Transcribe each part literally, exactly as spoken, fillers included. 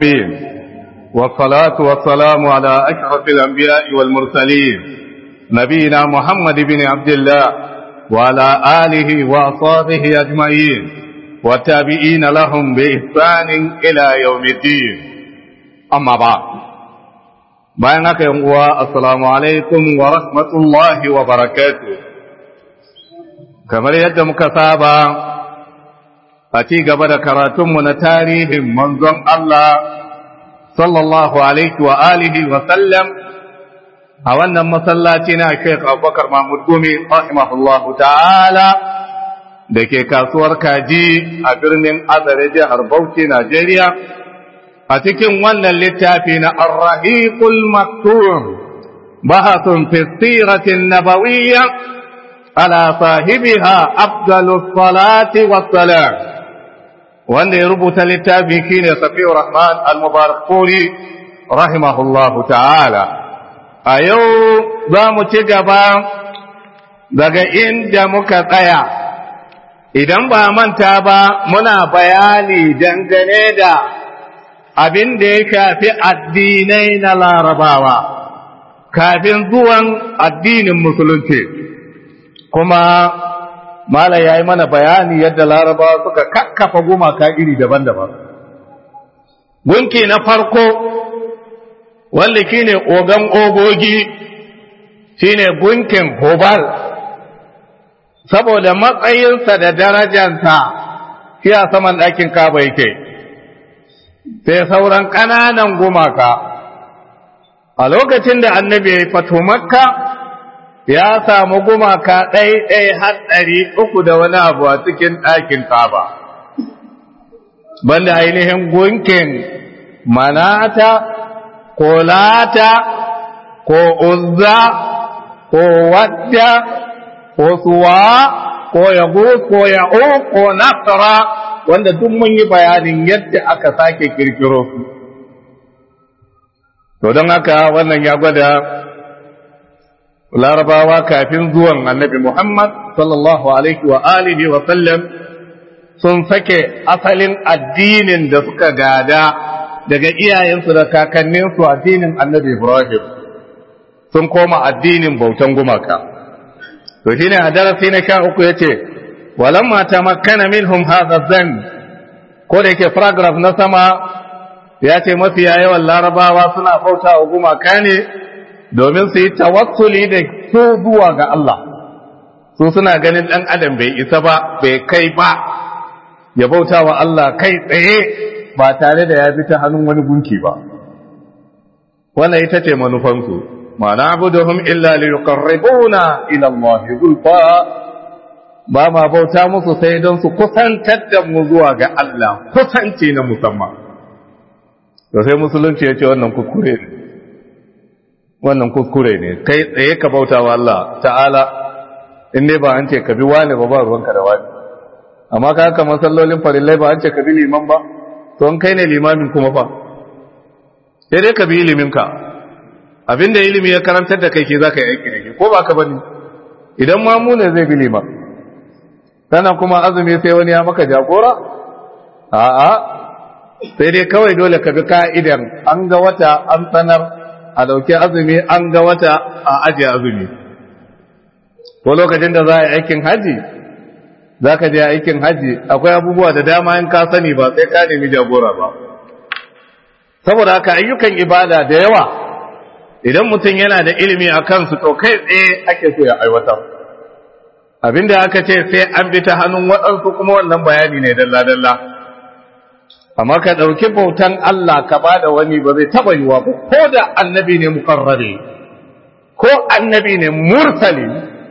والصلاة والسلام على أشرف الأنبياء والمرسلين نبينا محمد بن عبد الله وعلى آله وأصحابه أجمعين والتابعين لهم بإحسان إلى يوم الدين أما بعد بينك يوم السلام عليكم ورحمة الله وبركاته كما يدى مكسابا أتي قبل كراتم ونتاريهم منظم الله صلى الله عليه وآله وسلم أولا مسلاتنا الشيخ أبو بكر محمود قومي رحمه الله تعالى دكي كاسور كاجي أبرنين أدرجة هربوتي نيجيريا أتكين وانا اللتافين الرهيق المكتوم بحث في السيرة النبوية على صاحبها أفضل الصلاة والسلام wanda ya rubuta littafi shine Safiur Rahman Al-Mubarakpuri rahimahullahu ta'ala a yau za mu ci gaba daga inda muka tsaya idan ba manta ba muna bayani dangane da abin da ya shafi addinai na Larabawa kafin zuwan addinin musulunci kuma Mala ya yi mana bayani yadda Larabawa suka kakkafa gumaka iri daban-daban. Gunki na farko, wanda shi ne ogan ogogi, shi ne gunkin Hubal, saboda matsayinsa da darajansa shi a saman ɗakin kaba yake, sai sauran ƙananan gumaka. A lokacin da annabi ya yi fato Makka, ya samu gumaka ɗai-ɗai har ɗari uku da wani abu a cikin ɗakin Kaba, banda ainihin gunkin Manata, ko Lata, ko Uzza, ko Wadda, ko Suwa, ko Yagus, ko Ya'u, ko Nasra, wanda duk mun yi bayanin yadda aka sake kirkiro su. To don haka wannan ya gwada Larabawa kafin zuwan annabi Muhammad sallallahu alaihi wa alihi wa sallam sun sake asalin addinin da suka gada daga iyayensu da kakanninsu addinin annabi Ibrahim sun koma addinin bautan gumaka. To shine a darasi na sha uku yace walamma tamakkana minhum hadha dhann, ko da yake paragraph na sama ya ce mafiya yawan Larabawa suna bauta wa gumaka ne domin su yi tawassuli da su zuwa ga Allah, su suna ganin ɗan adam bai isa ba bai kai ba ya bauta wa Allah kai tsaye ba tare da ya bi ta hannun wani gunki ba. Wannan ita ce manufansu, ma na abuduhum illa li yuqarribuna ila Allah zulfa, ba ma bauta musu sai don su kusantar da mu zuwa ga Allah kusanci na musamman. To sai musulunci ya ce wannan kuskure ne. wannan kuskure ne, kai tsaye ka bauta wa Allah ta'ala in ne ba an ce ka bi wani ba ba ruwanka da wani, amma ka haka masallolin farillai ba an ce ka bi liman ba, to an kai ne limamin kuma fa sai dai ka bi iliminka, abinda ilimi ya karantar da kai ke za ka yi aiki da ke, ko ba ka bane idan mamu ne zai bi liman sana kuma azumi sai wani ya maka jagora, a'a sai dai kawai dole ka bi ka'idan an ga wata an sanar a dauke azumi an ga wata a ajiye azumi, ko lokacin da za a yi aikin haji za ka je aikin haji akwai abubuwa da dama in ka sani ba sai ka nemi jagora ba, saboda haka ayyukan ibada da yawa idan mutum yana da ilimi a kansu to kai tsaye ake so ya aiwatar, abinda aka ce sai an bi ta hannun waɗansu kuma wannan bayani ne dalla-dalla. Amma ka ɗauki bautan Allah ka ba da wani ba zai taɓa yiwa ba, ko da annabi ne mukarrare, ko annabi ne mursali,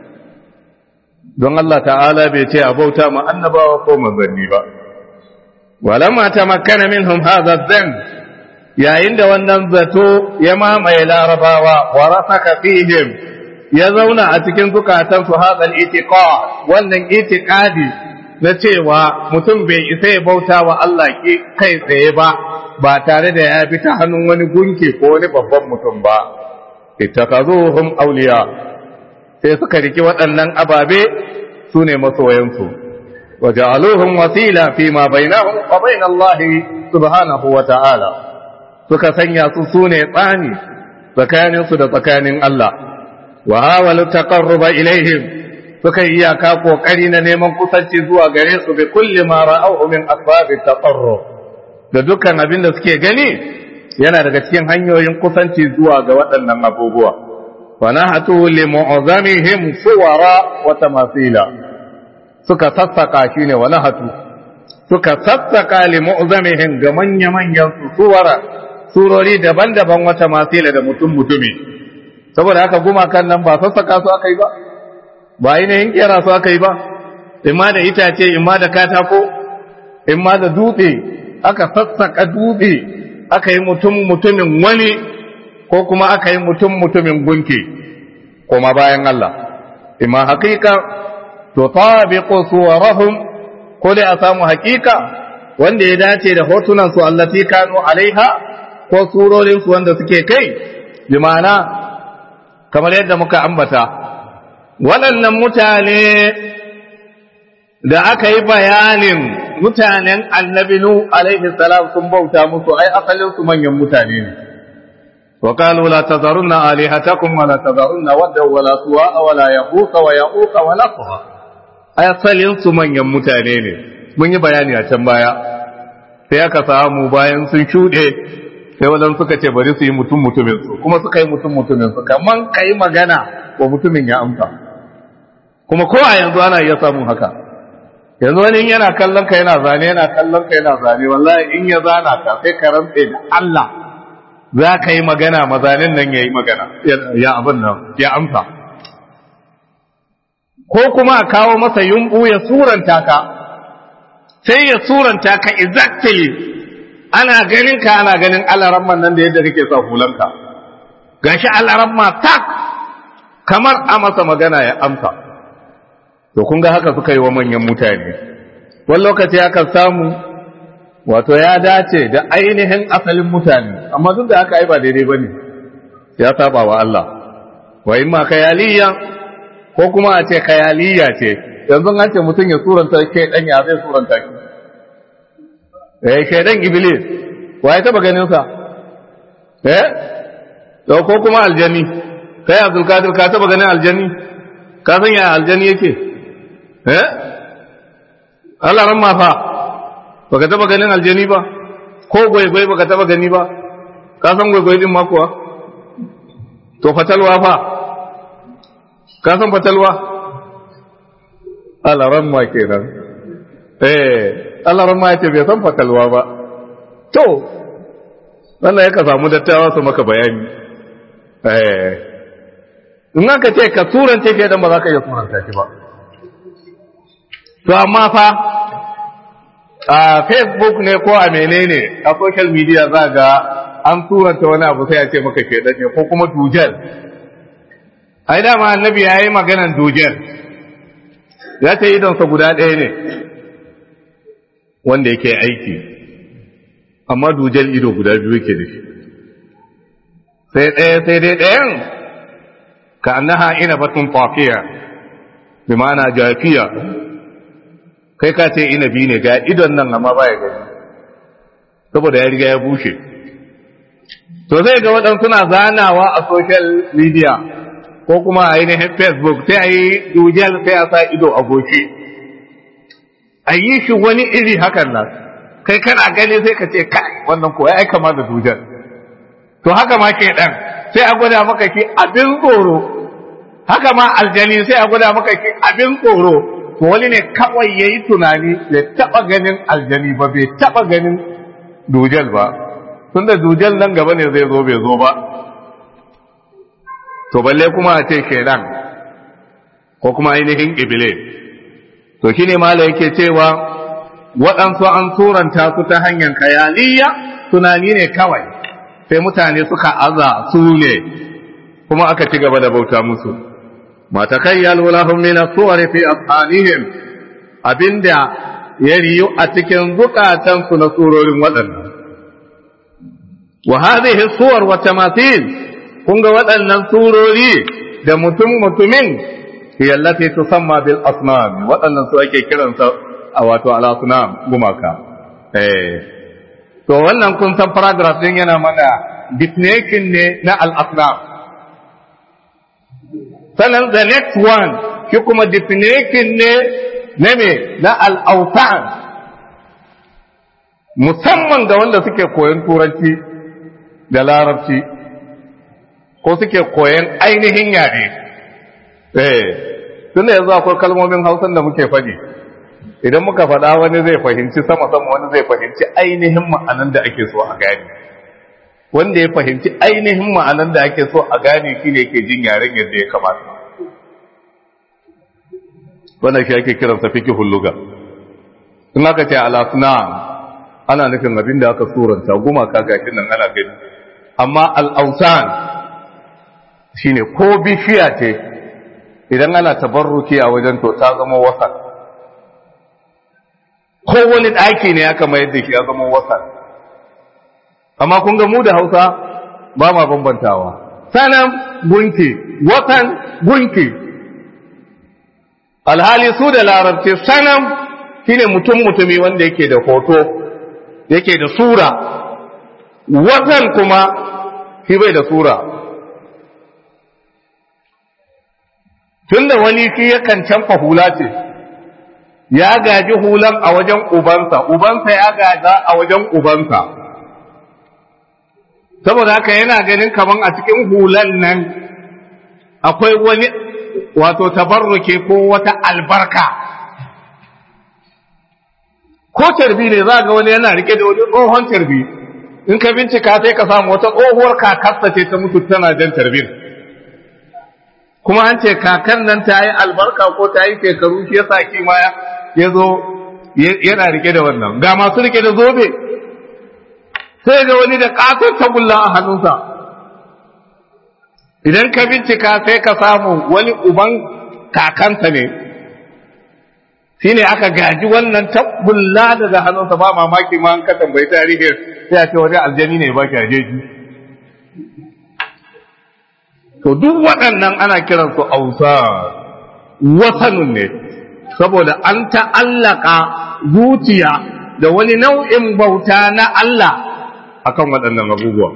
don Allah ta'ala bai ce a bauta ma annabawa ko manzanni ba. Walamma tamakkana minhum hadha dhann, yayin da wannan zato ya mamaye Larabawa wa rasaka fihim, ya zauna a cikin zukatansu hadha al-itiqad, wannan itiqadi na cewa mutum bai isa ya bauta wa Allah ke kai tsaye ba ba tare da ya bi ta hannun wani gunki ko wani babban mutum ba, ittakazuhum awliya, sai suka riki waɗannan ababe su ne masoyansu, wa ja'aluhum wasila fi ma bainahum wa bain Allah subhanahu wa ta'ala, suka sanya su sune tsani tsakanin su da tsakanin Allah wa hawalu taqarruba ilaihim suka yi iyaka kokari na neman kusanci zuwa gare su bi kulli ma ra'aw min asbabi taqarrub da dukkan abin da suke gani yana daga cikin hanyoyin kusanci zuwa ga waɗannan abubuwa wa nahatu li mu'azamihim suwara wa tamathila suka sassaka shine wa nahatu suka sassaka li mu'azamihim ga manya manyan suwara surori daban-daban wa tamathila da mutum mutumi saboda haka gumakan nan ba sassaka su aka yi ba ba ainihin kera su aka yi ba imma da itace imma da katako imma da dutse aka sassaka dutse aka yi mutum mutumin wani ko kuma aka yi mutum mutumin gunki kuma bayan Allah imma haqiqa to tabiqu suwarahum ko dai a samu haqiqa wanda ya dace da hotunan su allati kanu alaiha ko surorin su wanda suke kai bi ma'ana kamar yadda muka ambata waɗannan mutane da aka yi bayanin mutanen annabi nu alaihi salam sun bauta musu ai asalin su manyan mutane ne wa qalu la tazarunna alihatakum wa la tazarunna wadda wa la suwa wa la yaquqa wa yaquqa wa nasra ai asalin su manyan mutane ne mun yi bayani a can baya sai aka samu bayan sun shude sai wadan suka ce bari su yi mutum mutumin su kuma suka yi mutum mutumin su kaman kai magana wa mutumin ya amsa kuma ko a yanzu ana iya samun haka yanzu wani yana kallon ka yana zane yana kallon ka yana zane wallahi in ya zana ka sai ka rantse da Allah za ka yi magana mazanin nan ya yi magana ya abin nan ya amsa ko kuma a kawo masa yumbu ya suranta ka sai ya suranta ka exactly ana ganin ka ana ganin alaramman nan da yadda kake sa hulanka gashi alaramma tak kamar a masa magana ya amsa to kun ga haka suka yi wa manyan mutane wani lokaci aka samu wato ya dace da ainihin asalin mutane amma duk da haka ai ba daidai bane ya saba wa Allah wa imma khayaliya ko kuma a ce khayaliya ce yanzu an ce mutum ya suranta ke dan ya zai suranta ki eh ke dan iblis wai taba ganin sa eh to ko kuma aljani kai Abdul Qadir ka taba ganin aljani ka san ya aljani yake eh Allah ran ma fa baka taba ganin aljani ba ko goyi-goyi baka taba gani ba ka san goyi-goyi din ma kuwa to fatalwa fa ka san fatalwa Allah ran ma kenan eh Allah ran ma yace bai san fatalwa ba to wannan yaka samu dattawa su maka bayani eh in aka ce ka surance ke dan ba za ka iya suranta shi ba to amma fa a Facebook ne ko a menene a social media za ga an turanta wani abu sai a ce maka shedan ne ko kuma dujal ai dama annabi yayi maganan dujal ya ce idonsa guda ɗaya ne wanda yake aiki amma dujal ido guda biyu yake da shi sai ɗaya sai dai ɗayan ka annaha ina batun tafiya bi ma'ana jafiya kai ka ce inabi ne ga idon nan amma baya gani saboda ya riga ya bushe to zai ga waɗansu suna zanawa a social media ko kuma a ainihin Facebook sai a yi dujal sai a sa ido a goshi a yi shi wani iri hakan nan kai kana gani sai ka ce kai wannan ko ya kama da dujal to haka ma ke dan sai a gwada maka ki abin tsoro haka ma aljani sai a gwada maka ki abin tsoro to wani ne kawai ya yi tunani bai taɓa ganin aljani ba bai taɓa ganin dujal ba tun da dujal nan gaba ne zai zo bai zo ba to balle kuma a ce kenan ko kuma ainihin ibile to shi ne mala yake cewa waɗansu an turanta su ta hanyar kayaliya tunani ne kawai sai mutane suka aza su ne kuma aka ci gaba da bauta musu ma takayyalu lahum min as-suwar fi ashanihim abinda ya riyu a cikin zukatan su na surorin waɗannan wa hadhihi as-suwar wa tamathil kun ga waɗannan surori da mutum mutumin hiya allati tusamma bil asnam waɗannan su ake kiransa a wato al asnam gumaka eh to wannan kun san paragraph din yana mana definition ne na al-asnam. Sannan the next one shi kuma definition ne na me na al-awtan, musamman ga wanda suke koyon turanci da larabci ko suke koyon ainihin yare. eh tunda yanzu akwai kalmomin Hausan da muke faɗi, idan muka faɗa wani zai fahimci sama sama, wani zai fahimci ainihin ma'anan da ake so a gane. Wanda ya fahimci ainihin ma'anan da ake so a gane shi ne yake jin yaren yadda ya kamata. Wannan shi ake kiransa fiqhul lugha. In aka ce al-asnam ana nufin abin da aka suranta, gumaka gashin nan ana gani. Amma al-awsan shine ko bishiya ce idan ana tabarruki a wajen to ta zama wasan. Ko wani ɗaki ne aka mayar da shi ya zama wasan. Amma kun ga mu da Hausa ba ma bambantawa. Sanam gunki, wasan gunki. Alhali su da larabci sanam shine mutum mutumi wanda yake da hoto, yake da sura. Wasan kuma shi bai da sura. Tunda wani shi yakan canfa hula ce, ya gaji hulan a wajen ubansa, ubansa ya gaza a wajen ubansa. Saboda haka yana ganin kaman a cikin hulan nan akwai wani wato tabarruke ko wata albarka. Ko tarbi ne za ga wani yana rike da wani tsohon tarbi, in ka bincika sai ka samu wata tsohuwar kakarsa ce ta mutu tana jan tarbin. Kuma an ce kakan nan ta yi albarka ko ta yi shekaru shi yasa kima ya zo yana rike da wannan. Ga masu rike da zobe, sai ga wani da ƙaton tagulla a hannunsa. Idan ka bincika sai ka samu wani uban kakansa ne, shi ne aka gaji wannan tagulla daga hannunsa. Ba mamaki ma an ka tambayi tarihin sai a ce wani aljani ne ba ki ajeji. To duk waɗannan ana kiransu ausa, wasanun ne, saboda an ta'allaka zuciya da wani nau'in bauta na Allah akan waɗannan abubuwa.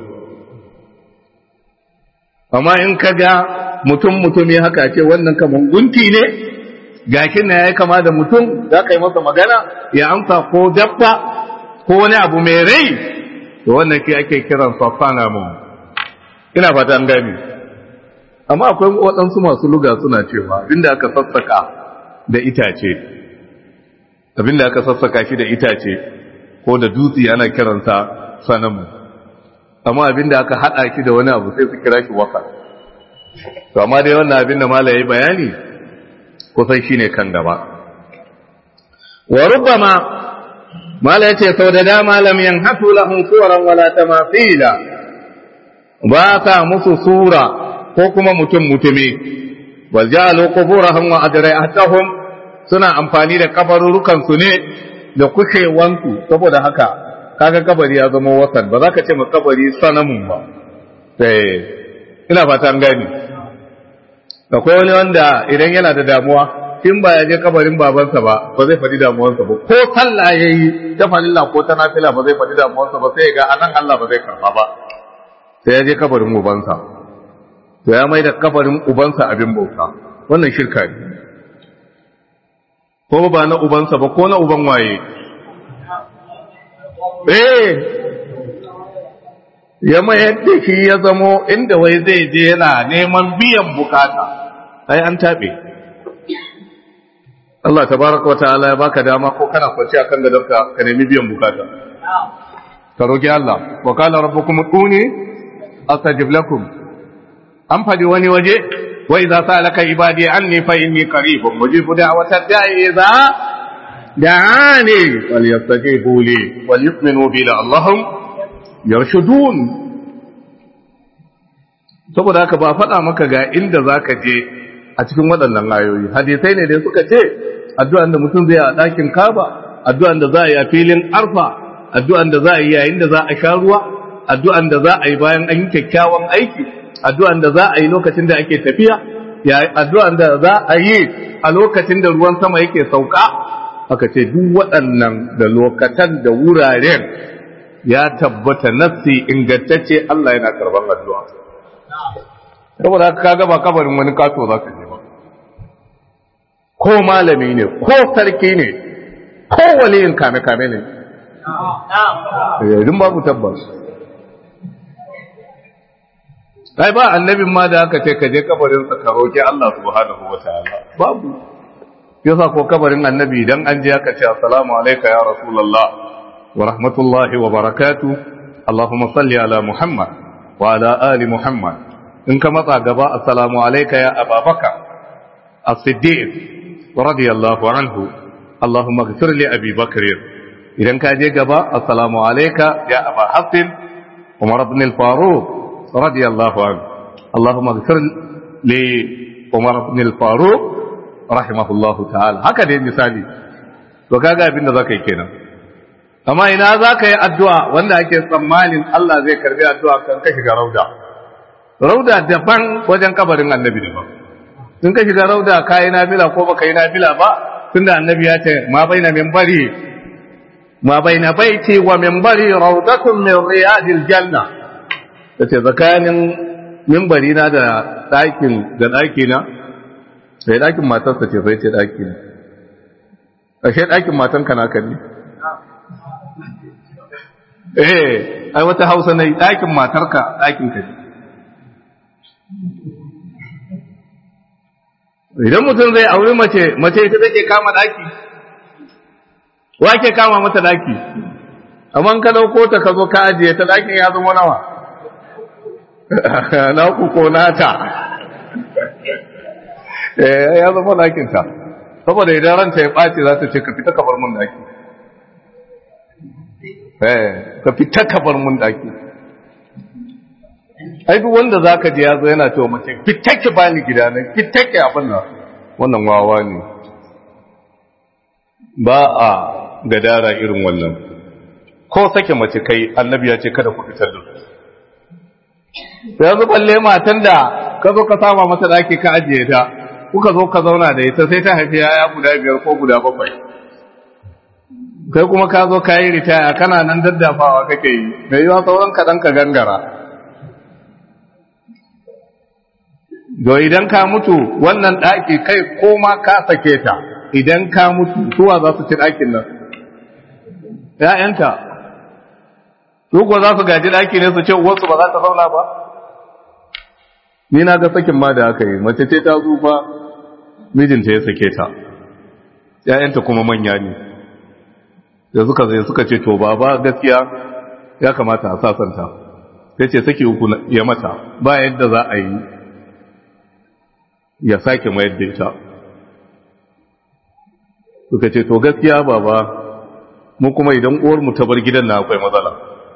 Amma in ka ga mutum mutumi haka ce wannan kaman gunki ne, gashin na ya kama da mutum, za ka yi masa magana ya amsa ko dabba ko wani abu mai rai, to wannan ke ake kiran safana mu. Ina fata an gani. Amma akwai waɗansu masu luga suna cewa abinda aka sassaka da itace, abinda aka sassaka shi da itace ko da dutse ana kiransa sanamu, amma abinda aka haɗa shi da wani abu sai su kira shi wasa. To amma dai wannan abinda mala yayi bayani kusan shine kan gaba. Wa rubbama mala yace sau da dama lam yanhatu lahum suran wala tamathila, ba ta musu sura ko kuma mutum mutumi. Wal ja'alu quburahum wa adra'atuhum, suna amfani da kabarurukan su ne da kushewansu. Saboda haka kaga kabari ya zama wasan, ba za ka ce ma kabari sanamun ba. eh ina fata an gani. Akwai wani wanda idan yana da damuwa, in ba ya je kabarin babansa ba ba zai faɗi damuwarsa ba, ko sallah yayi ta falilla ko ta nafila ba zai faɗi damuwarsa ba, sai ga anan Allah ba zai karba ba, sai ya je kabarin ubansa. To ya mai da kabarin ubansa abin bauta, wannan shirka ne. Ko ba na ubansa ba ko na uban waye. Eh ya mai yadda shi ya zamo inda wai zai je yana neman biyan bukata, ai an taɓe. Allah tabaraka wata'ala ya baka dama ko kana kwanci akan gadonka ka nemi biyan bukata, ka roki Allah. Wa qala rabbukum ud'uni astajib lakum. An faɗi wani waje, wa idza sa'alaka ibadi anni fa inni qaribun mujibu da'watad da'i idza da'ani falyastajibu li wal yu'minu bi la'allahum yarshudun. Saboda haka ba faɗa maka ga inda zaka je a cikin waɗannan ayoyi. Hadisai ne da suka ce addu'an da mutum zai a ɗakin Kaaba, addu'an da za a yi a filin Arfa, addu'an da za a yi yayin da za a sha ruwa, addu'an da za a yi bayan an yi kyakkyawan aiki, addu'an da za a yi lokacin da ake tafiya, addu'an da za a yi a lokacin da ruwan sama yake sauka. Aka ce duk waɗannan da lokacin da wuraren ya tabbata nassi ingantacce Allah yana karban addu'a saboda haka kaga ba kabarin wani kato zaka je ba ko malami ne ko sarki ne ko waliyin kame kame ne na'am babu tabbas ai ba annabin ma da aka ce ka je kabarin sa ka roki Allah subhanahu wataala babu yasa ko kabarin annabi idan an je aka ce assalamu alayka ya rasulullah wa rahmatullahi wa barakatuh allahumma salli ala muhammad wa ala ali muhammad in ka matsa gaba assalamu alayka ya ababakar as-siddiq radiyallahu anhu allahumma ighfir li abi bakr idan ka je gaba assalamu alayka ya aba hafs umar ibn al-faruq رضي الله عنه اللهم اغفر لعمر بن الفاروق رحمه الله تعالى haka dai misali to kaga abin da zaka yi kenan amma ina zaka yi addu'a wanda ake tsammanin Allah zai karbi addu'a kan ka shiga rauda rauda daban wajen kabarin annabi daban in ka shiga rauda kai nafila ko baka yi nafila ba tunda annabi ya ce ma baina minbari ma baina baiti wa minbari rawdatun min riyadil janna ta ce tsakanin mimbari na da ɗakin da ɗakina sai ɗakin matarsa ce sai ce ɗakina ƙashe ɗakin matanka na kan ne eh ai wata hausa na yi ɗakin matarka ɗakin ka ne idan mutum zai auri mace mace ita take kama ɗaki wa ke kama mata ɗaki amma ka ɗauko ta ka zo ka ajiye ta ɗakin ya zama nawa na ku ko nata eh ya zama ɗakinta saboda idan ranta ya ɓaci za ta ce ka fita kabar mun ɗaki eh ka fita kabar mun ɗaki ai duk wanda zaka je ya zo yana cewa mace fita ki bani gida nan fita ki abin nan wannan wawa ne ba a gadara irin wannan ko sake mace kai annabi ya ce kada ku fitar da su yanzu balle matan da ka zo ka sama mata daki ka ajiye ta kuka zo ka zauna da ita sai ta haifi yaya guda biyar ko guda bakwai kai kuma ka zo ka yi ritaya kana nan daddafawa kake yi mai yiwa sauran kaɗan ka gangara do idan ka mutu wannan ɗaki kai ko ma ka sake ta idan ka mutu suwa za su ci ɗakin nan ‘ya'yanta su kuwa za su gaji ɗaki ne su ce uwarsu ba za ta zauna ba ni na ga sakin ma da aka yi mace ce ta zufa mijinta ya sake ta ‘ya'yanta kuma manya ne da suka zai suka ce to ba ba gaskiya ya kamata a sasanta sai ce saki uku ya mata ba yadda za a yi ya sake mayar da ita suka ce to gaskiya baba mu kuma idan uwar mu ta bar gidan na akwai matsala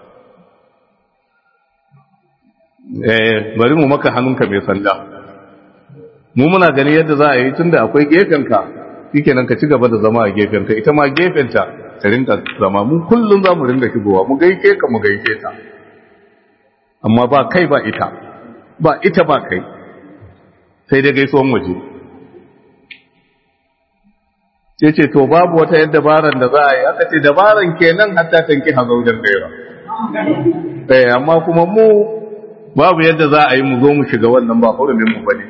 eh bari mu maka hannunka mai sanda mu muna gani yadda za a yi tunda akwai gefenka shikenan ka ci gaba da zama a gefenka ita ma gefenta ta rinka zama mu kullum za mu rinka shigowa mu gaike ka mu gaike ta amma ba kai ba ita ba ita ba kai sai dai gaisuwan waje ce ce to babu wata yadda dabaran da za a yi aka ce dabaran kenan hatta tanki hazaujen gaira eh amma kuma mu babu yadda za a yi mu zo mu shiga wannan ba hurumin mu bane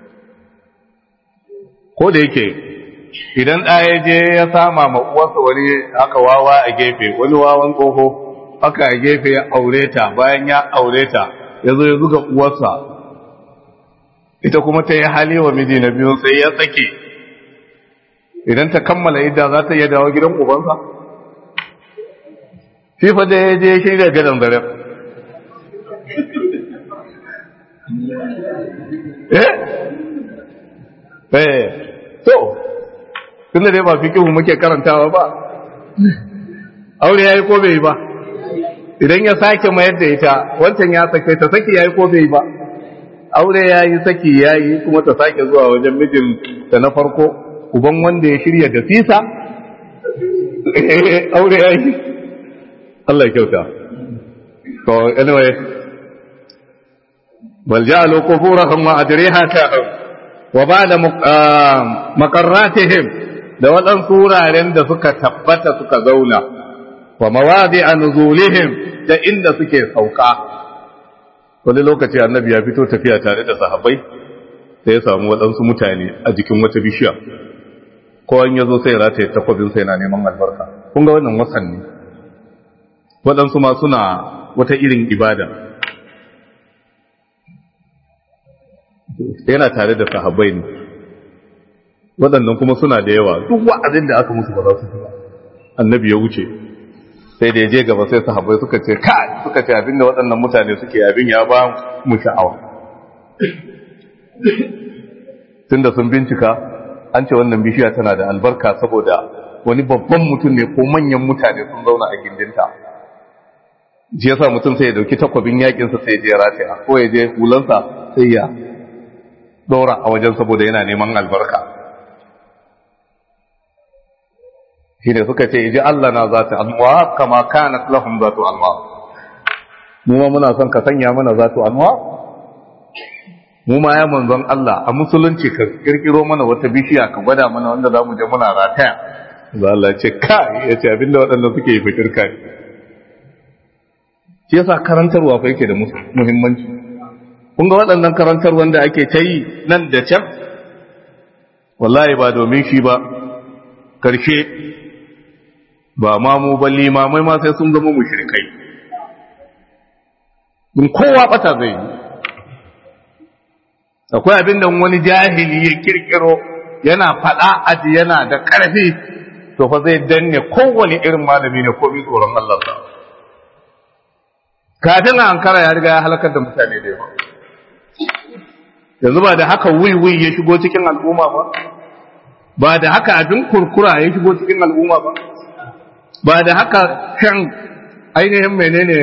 ko da yake idan ɗaya je ya sama ma uwarsa wani aka wawa a gefe wani wawan tsoho aka a gefe ya aure ta bayan ya aure ta ya zo ya zuga uwarsa ita kuma ta yi hali wa miji na biyu sai ya tsake idan ta kammala idda za ta iya dawo gidan ubansa shi fa da ya je shi da gadon zare eh eh to tunda dai ba fikihu muke karantawa ba aure yayi ko bai ba idan ya sake mayar da ita wancan ya sake ta saki yayi ko bai ba aure yayi saki yayi kuma ta sake zuwa wajen mijin ta na farko uban wanda ya shirya da fisa aure yayi Allah ya kyauta to anyway bal ja'alu quburahum wa adriha ta'am wa ba'da maqarratihim da waɗansu wuraren da suka tabbata suka zauna wa mawadi'a nuzulihim da inda suke sauka. Wani lokaci annabi ya fito tafiya tare da sahabbai sai ya samu waɗansu mutane a jikin wata bishiya, ko an yazo sai rataye takwabin sai na neman albarka. Kun ga wannan wasan ne, waɗansu ma suna wata irin ibada, yana tare da sahabbai ne, waɗannan kuma suna da yawa, duk wa'azin da aka musu ba za su ba. Annabi ya wuce sai da ya je gaba sai sahabbai suka ce kai suka ce abinda waɗannan mutane suke abin ya ba mu sha'awa. Tunda sun bincika an ce wannan bishiya tana da albarka saboda wani babban mutum ne ko manyan mutane sun zauna a gindinta. Ji yasa mutum sai ya dauki takwabin yakinsa sai ya je rataya, ko ya je hulansa sai ya dora a wajen saboda yana neman albarka. Shi ne suka ce iji Allah na za ta alwa kama kana lahum za ta alwa. Mu ma muna son ka sanya mana za ta alwa? Mu ma ya manzon Allah a musulunci ka kirkiro mana wata bishiya ka gwada mana wanda za mu je muna rataya. Za Allah ce kai ya ce abinda waɗanda suke yi fikir kai. Shi yasa karantarwa fa yake da muhimmanci. Kun ga waɗannan karantar wanda ake ta yi nan da can? Wallahi ba domin shi ba, karshe ba ma mu ba limamai ma sai sun zama mushrikai. In kowa bata zai yi. Akwai abin da wani jahili ya kirkiro yana faɗa aji yana da ƙarfi, to fa zai danne kowane irin malami ne ko bi tsoron Allah sa. Kafin a ankara ya riga ya halakar da mutane da yawa. Yanzu ba da haka wuyi ya shigo cikin al'umma ba, ba da haka abin kurkura ya shigo cikin al'umma ba, ba da haka shan ainihin menene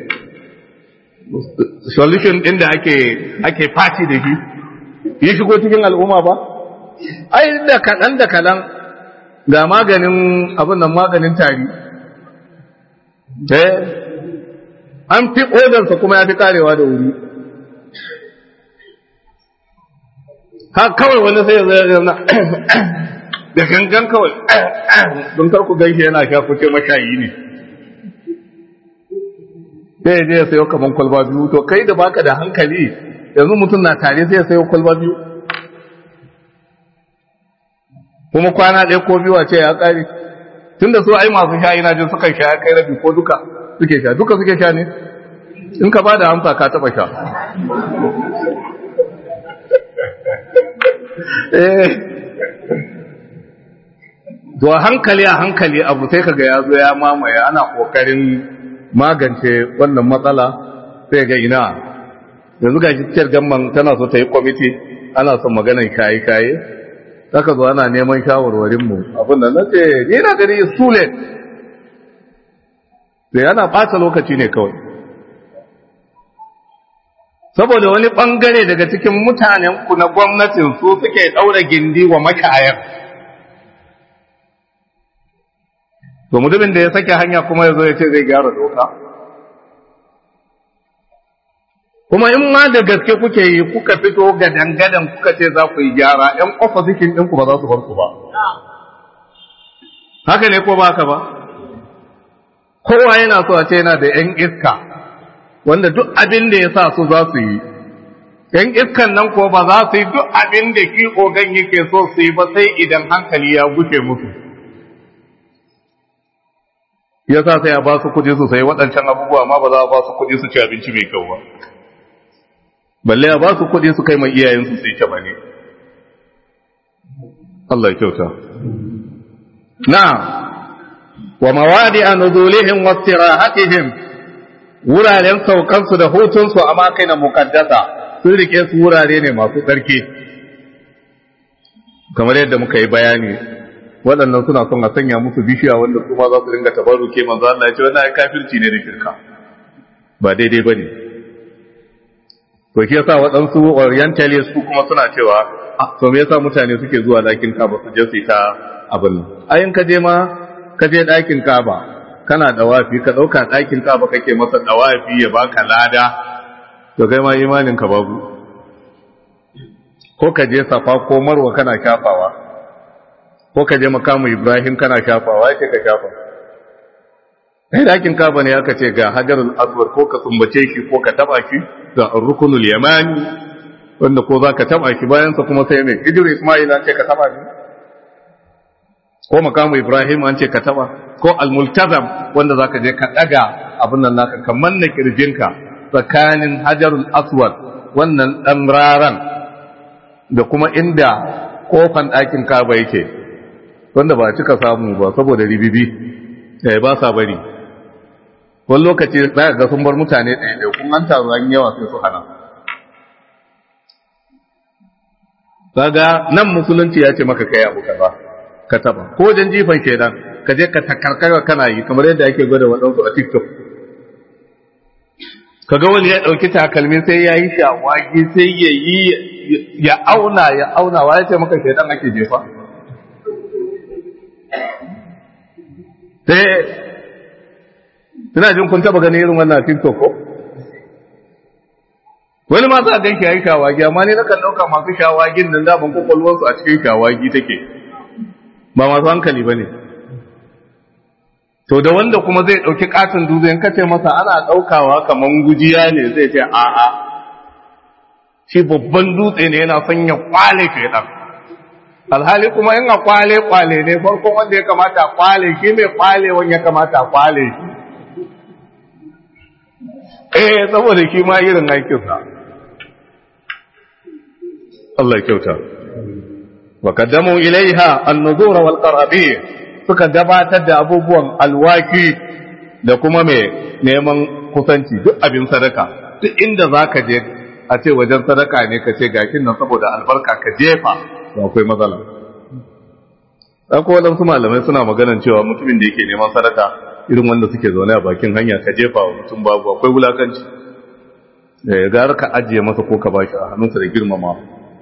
solution ɗin da ake ake fati da shi ya shigo cikin al'umma ba. Ai da kaɗan da kaɗan ga maganin abin nan maganin tari, eh an fi ƙodarsa kuma ya fi karewa da wuri. Ha kawai wani sai ya zai zauna da gangan kawai don karku gaishe yana sha kuce mashayi ne, sai ya je ya sayo kaman kwalba biyu. To kai da baka da hankali yanzu mutum na tare sai ya sayo kwalba biyu, kuma kwana ɗaya ko biyu a ce ya ƙare. Tun da su ai masu sha ina jin suka sha ya kai rabi ko duka suke sha, duka suke sha ne. In ka ba da amsa ka taɓa sha. To a hankali a hankali abu sai kaga ya zo ya mamaye, ana kokarin magance wannan matsala sai ga ina yanzu ga cikiyar gamman tana so ta yi kwamiti, ana son maganar kayi kayi, saka zo ana neman shawarwarin mu abin da nace ni na gani sule sai ana ɓata lokaci ne kawai. Saboda wani ɓangare daga cikin mutanen ku na gwamnatin su suke ɗaura gindi wa mashayar. To mutumin da ya sake hanya kuma ya zo ya ce zai gyara doka. Kuma in ma da gaske kuke yi kuka fito ga dangadan kuka ce za ku yi gyara, ‘yan opposition ɗinku ba za su bar ku ba. Haka ne ko ba haka ba? Kowa yana so a ce yana da ‘yan iska, wanda duk abin da ya sa su za su yi. ‘Yan iskan nan ko ba za su yi duk abin da ki ogan yake so su yi ba sai idan hankali ya gushe musu. Ya sa sai a ba su kuɗi su sayi waɗancan abubuwa, ma ba za a ba su kuɗi su ci abinci mai kyau ba. Balle a ba su kuɗi su kai mai iyayensu su yi ta bane. Allah ya kyauta. Na, wa mawadi a nuzulihim wa istirahatihim, wuraren saukansu da hutunsu a makai na mukaddasa sun rike su wurare ne masu tsarki. Kamar yadda muka yi bayani, waɗannan suna son a sanya musu bishiya wanda su ma za su ringa tabaruke. Manzo Allah ya ce wannan ai kafirci ne da shirka, ba daidai bane. To shi yasa waɗansu orientalist su kuma suna cewa ah to me yasa mutane suke zuwa ɗakin Kaaba su je su ta abin nan. Ayin ka je ma ka je ɗakin Kaaba kana dawafi, ka ɗauka ɗakin Kaaba kake masa dawafi ya baka lada, to kai ma imanin ka babu. Ko ka je Safa ko Marwa kana shafawa, ko ka je makamu Ibrahim kana shafawa, yake ka shafa. sai dakin kaba ne aka ce ga hajarul aswad ko ka sumbace shi ko ka taba shi ga rukunul yamani wanda ko za ka taba shi bayan sa kuma sai mai hijir isma'il an ce ka taba shi ko makamu ibrahim an ce ka taba ko al-multazam wanda zaka je ka daga abin nan naka kamar na kirjinka tsakanin hajarul aswad wannan dan raran da kuma inda kofan ɗakin kaba yake wanda ba cika samu ba saboda ribibi eh ba sa bari wani lokaci za ga sun bar mutane ɗaya ɗaya kun an taru an yawa sai su hana kaga nan musulunci ya ce maka kai abu kaza ka taba ko wajen jifan kenan ka je ka takarkar kana yi kamar yadda ake gwada waɗansu a TikTok kaga wani ya ɗauki takalmi sai ya yi shawagi sai ya yi ya auna ya auna wa ya ce maka kenan ake jefa sai ina jin kun taba ganin irin wannan TikTok ko wani ma za a ganki yayi shawagi amma ne nakan dauka masu shawagin nan da ban kokolwar su a cikin shawagi take ba masu hankali bane to da wanda kuma zai dauki katin dutse in kace masa ana daukawa kaman gujiya ne zai ce a a shi babban dutse ne yana son ya kwale shedan alhali kuma in a kwale kwale ne farkon wanda ya kamata kwale shi mai kwalewan ya kamata kwale shi eh saboda shi ma irin aikinsa Allah ya kyauta wa qaddamu ilaiha an-nuzura wal qarabiyya suka gabatar da abubuwan alwaki da kuma me neman kusanci duk abin sadaka duk inda zaka je a ce wajen sadaka ne ka ce gakin nan saboda albarka ka jefa to akwai matsala akwai wadansu malamai suna maganan cewa mutumin da yake neman sadaka irin wanda suke zaune a bakin hanya ka jefa wa mutum babu akwai wulakanci da ya gara ka ajiye masa ko ka bashi a hannunsa da girmama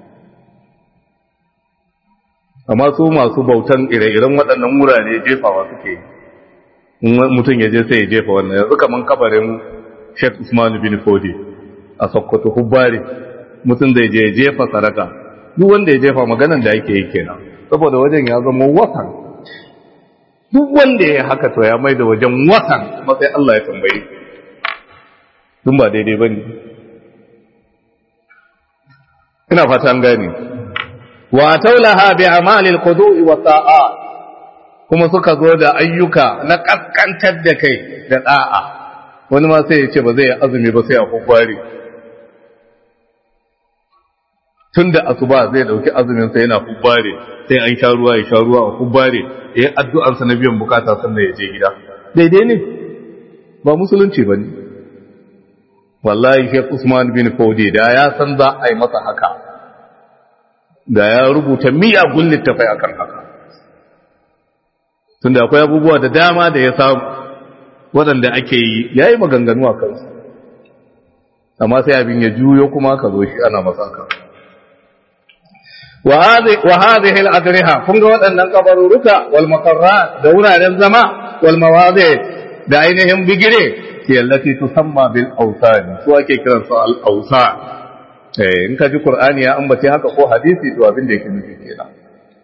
amma su masu bautan ire-iren waɗannan wurare jefawa suke mutum ya je sai ya jefa wannan yanzu kaman kabarin Sheikh Usman bin Fodi a Sokoto Hubbari mutum zai je jefa sadaka duk wanda ya jefa maganan da yake yi kenan saboda wajen ya zama wasan duk wanda ya haka to ya mai da wajen wasan kuma sai Allah ya tambaye dun ba daidai bane ina fata an gane wa taulaha bi amalil qudu'i wa ta'a kuma suka zo da ayyuka na kaskantar da kai da da'a wani ma sai ya ce ba zai azumi ba sai a hubbari tunda asuba zai dauki azumin sa yana hubbare sai an sha ruwa ya sha ruwa a hubbare yayin addu'ar sa na biyan bukata sannan ya je gida daidai ne ba musulunci bane wallahi Sheikh Usman bin Fodi da ya san za a yi masa haka da ya rubuta miyagun littafai akan haka tunda akwai abubuwa da dama da ya samu waɗanda ake yi yayi maganganu a kansu amma sai abin ya juyo kuma ka zo shi ana masa haka wa hadhihi al-adriha kun ga waɗannan kabaruruka wal maqarrat da wuraren zama wal mawadi da ainihin bigire ke allati tusamma bil awsan su ake kiran su al awsan eh in ka ji qur'ani ya ambace haka ko hadisi to abin da yake nufi kenan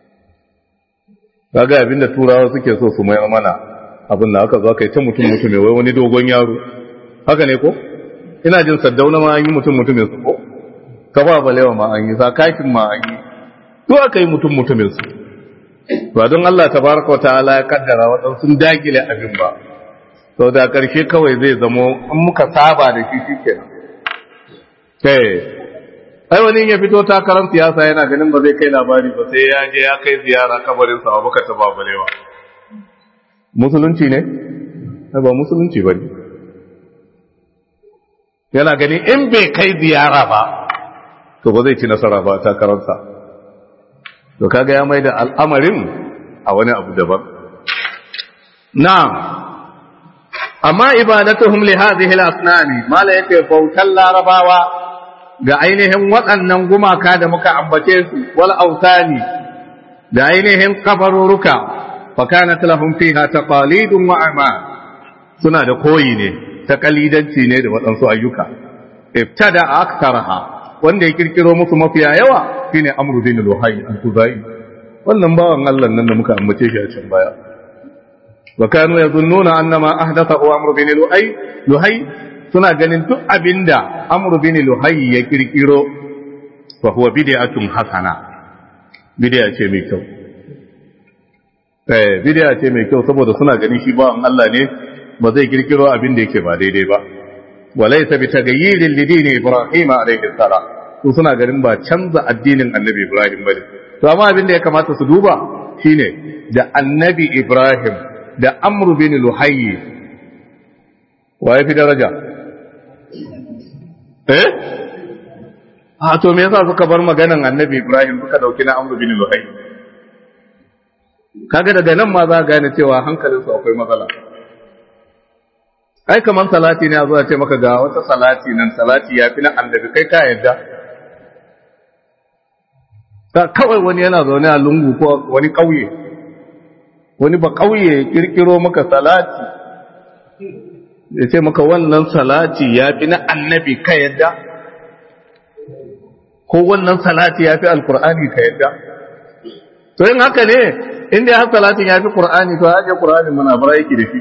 kaga abin da turawa suke so su mayar mana abin da aka zo kai ta mutum mutum wai wani dogon yaro haka ne ko ina jin saddauna ma an yi mutum mutumin su ko ka ba balewa ma an yi sakakin ma an yi to aka yi mutum mutumin su ba don Allah tabaraka wa ta'ala ya kaddara wadan sun dagile abin ba to da karshe kawai zai zamo in muka saba da shi shikenan eh ai wani ya fito takarar siyasa yana ganin ba zai kai labari ba sai ya je ya kai ziyara kabarin sa Abubakar ta babalewa musulunci ne ba musulunci bane yana gani in bai kai ziyara ba to ba zai ci nasara ba takararsa to kaga ya mai da al'amarin a wani abu daban na'am amma ibadatuhum li hadhihi al-asnani mala yake bautan larabawa ga ainihin waɗannan gumaka da muka ambace su wal autani da ainihin kafaruruka fa kanat lahum fiha taqalidun wa amal suna da koyi ne taqalidanci ne da waɗansu ayyuka ibtada aktharaha wanda ya kirkiro musu mafiya yawa shine Amr bin Luhay al-Khuzai wannan bawan Allah nan da muka ambace shi a cikin baya wa kanu yazunnuna annama ahdathahu amr bin luhay luhay suna ganin duk abinda amr bin luhay ya kirkiro fa huwa bid'atun hasana bid'a ce mai kyau eh bid'a ce mai kyau saboda suna ganin shi ba Allah ne ba zai kirkiro abin da yake ba daidai ba walaysa bi tagayyirin lidini ibrahim alayhi salam su suna ganin ba canza addinin annabi ibrahim bane to amma abin da ya kamata su duba shine da annabi ibrahim da amru bin luhayy wa yafi daraja eh a to me yasa suka bar maganan annabi ibrahim suka dauki na amru bin luhayy kaga daga nan ma za gane cewa hankalinsu akwai matsala ai kaman salati ne a zuwa ce maka ga wata salati nan salati ya fi na annabi kai ka yadda ta kawai wani yana zaune a lungu ko wani ƙauye wani ba ƙauye kirkiro maka salati ya ce maka wannan salati ya fi na annabi ka yadda ko wannan salati ya fi alkur'ani ka yadda to yin haka ne inda ya salatin ya fi qur'ani to ya ce qur'ani muna bara yake da shi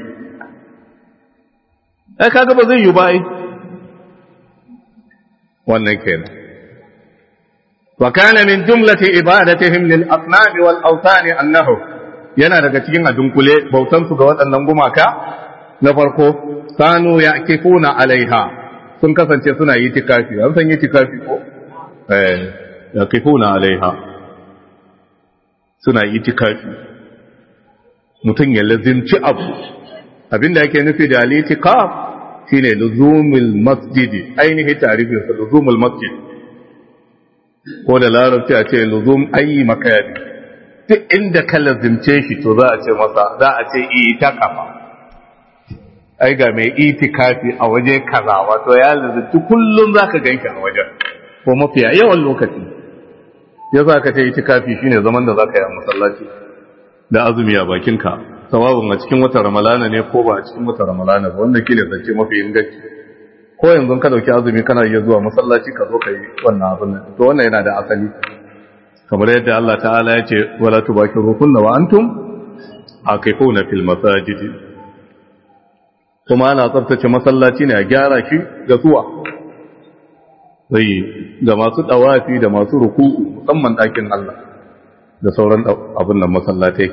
ai kaga ba zai yi ba ai wannan kenan wa kana min jumlati ibadatihim lil asnam wal awthan annahu yana daga cikin adunkule bautan su ga waɗannan gumaka na farko kanu ya'kifuna alaiha sun kasance suna yi tikafi an san yi tikafi ko eh ya'kifuna alaiha suna yi tikafi mutum ya lazimci abu abinda yake nufi da al-itikaf shine luzumul masjid ainihi tarifin sa luzumul masjid ko da larabci a ce luzum ayi makani duk inda ka lazimce shi to za a ce masa za a ce itikafa ai ga mai itikafi a waje kaza wato ya lazimci kullun zaka ganki a wajen ko mafiya yawan lokaci yasa ka ce itikafi shine zaman da zaka yi a masallaci da azumi a bakinka sawabin a cikin watan ramalana ne ko ba a cikin watan ramalana ba wanda kile zance mafi inganci ko yanzu ka dauki azumi kana iya zuwa masallaci ka zo ka yi wannan abin nan to wannan yana da asali kamar yadda Allah ta'ala ya ce wala tubakirukunna wa antum aqifuna fil masajid kuma ana tsaftace masallaci ne a gyara shi ga zuwa sai ga masu dawafi da masu ruku'u musamman ɗakin Allah da sauran abin nan masallatai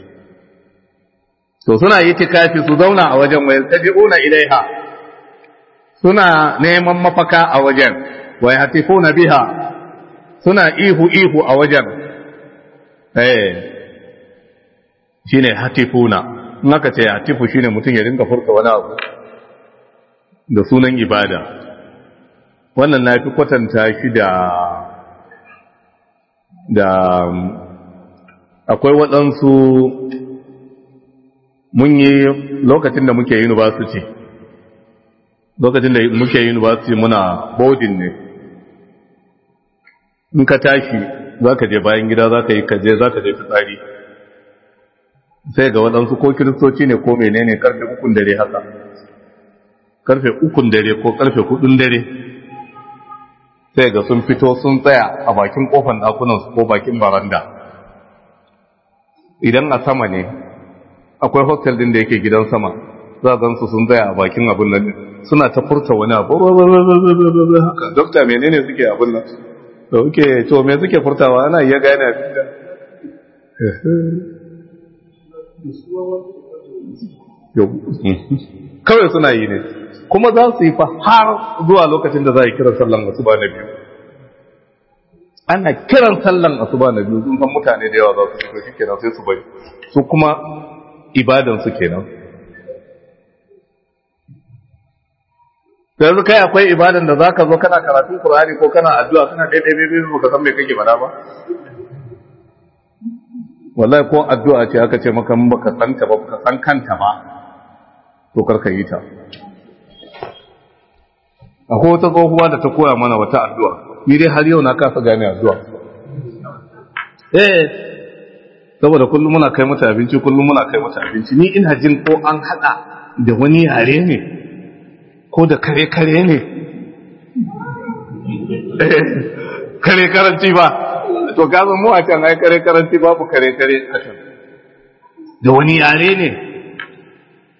to suna yi tikafi su zauna a wajen wayar tabi'una ilaiha suna neman mafaka a wajen wai hatifuna biha suna ihu ihu a wajen eh shine hatifuna in aka ce hatifu shine mutum ya rinka furta wani abu da sunan ibada wannan na fi kwatanta shi da da akwai waɗansu mun yi lokacin da muke university lokacin da muke university muna boarding ne in ka tashi za ka je bayan gida za ka yi kaje za ka je fitsari sai ga waɗansu ko kiristoci ne ko menene karfe ukun dare haka karfe ukun dare ko karfe hudun dare sai ga sun fito sun tsaya a bakin kofan ɗakunansu ko bakin baranda idan a sama ne akwai hostel din da yake gidan sama za a gansu sun tsaya a bakin abin nan suna ta furta wani abu haka dokta menene suke abin nan da suke to me suke furtawa ana iya gane abin da kawai suna yi ne kuma za su yi fa har zuwa lokacin da za a yi kiran sallan asuba na biyu ana kiran sallan asuba na biyu sun san mutane da yawa za su fito shi kenan sai su bari su kuma ibadan su kenan yanzu kai akwai ibadan da zaka zo kana karatun Qur'ani ko kana addu'a kana dai dai bai baka san me kake faɗa ba wallahi ko addu'a ce aka ce maka mun baka san ta ba baka san kanta ba to karka yi ta akwai wata tsohuwa da ta koya mana wata addu'a ni dai har yau na kasa gane addu'a eh saboda kullum muna kai mata abinci kullum muna kai mata abinci ni ina jin ko an hada da wani yare ne ko da kare kare ne eh kare karanci ba to ga mu a can ai kare karanci babu kare kare a can da wani yare ne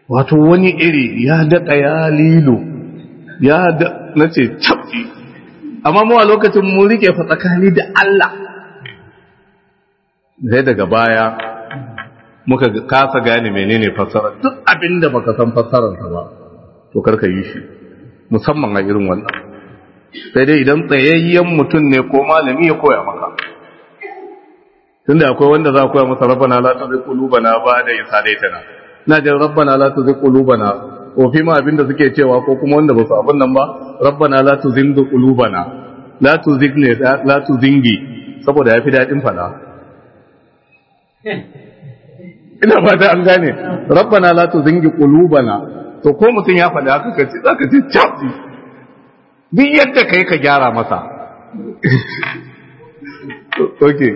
wato wani iri ya daɗa ya lilo ya da na ce cabbi amma mu a lokacin mu rike fa tsakani da Allah sai daga baya muka kasa gane menene fassara duk abinda baka san fassararsa ba to karka yi shi musamman a irin wannan sai dai idan tsayayyen mutum ne ko malami ya koya maka tunda akwai wanda za ku koya masa rabbana la tuzigh qulubana ba'da idh hadaytana na jin rabbana la tuzigh qulubana ko fi ma abinda suke cewa ko kuma wanda ba su abin nan ba rabbana la tuzigh qulubana la tuzigh ne la tuzingi saboda yafi dadin fada ina ba da an gane rabbana la tuzigh qulubana to ko mutun ya fada haka kace zaka ce chafi duk yadda kai ka gyara masa okay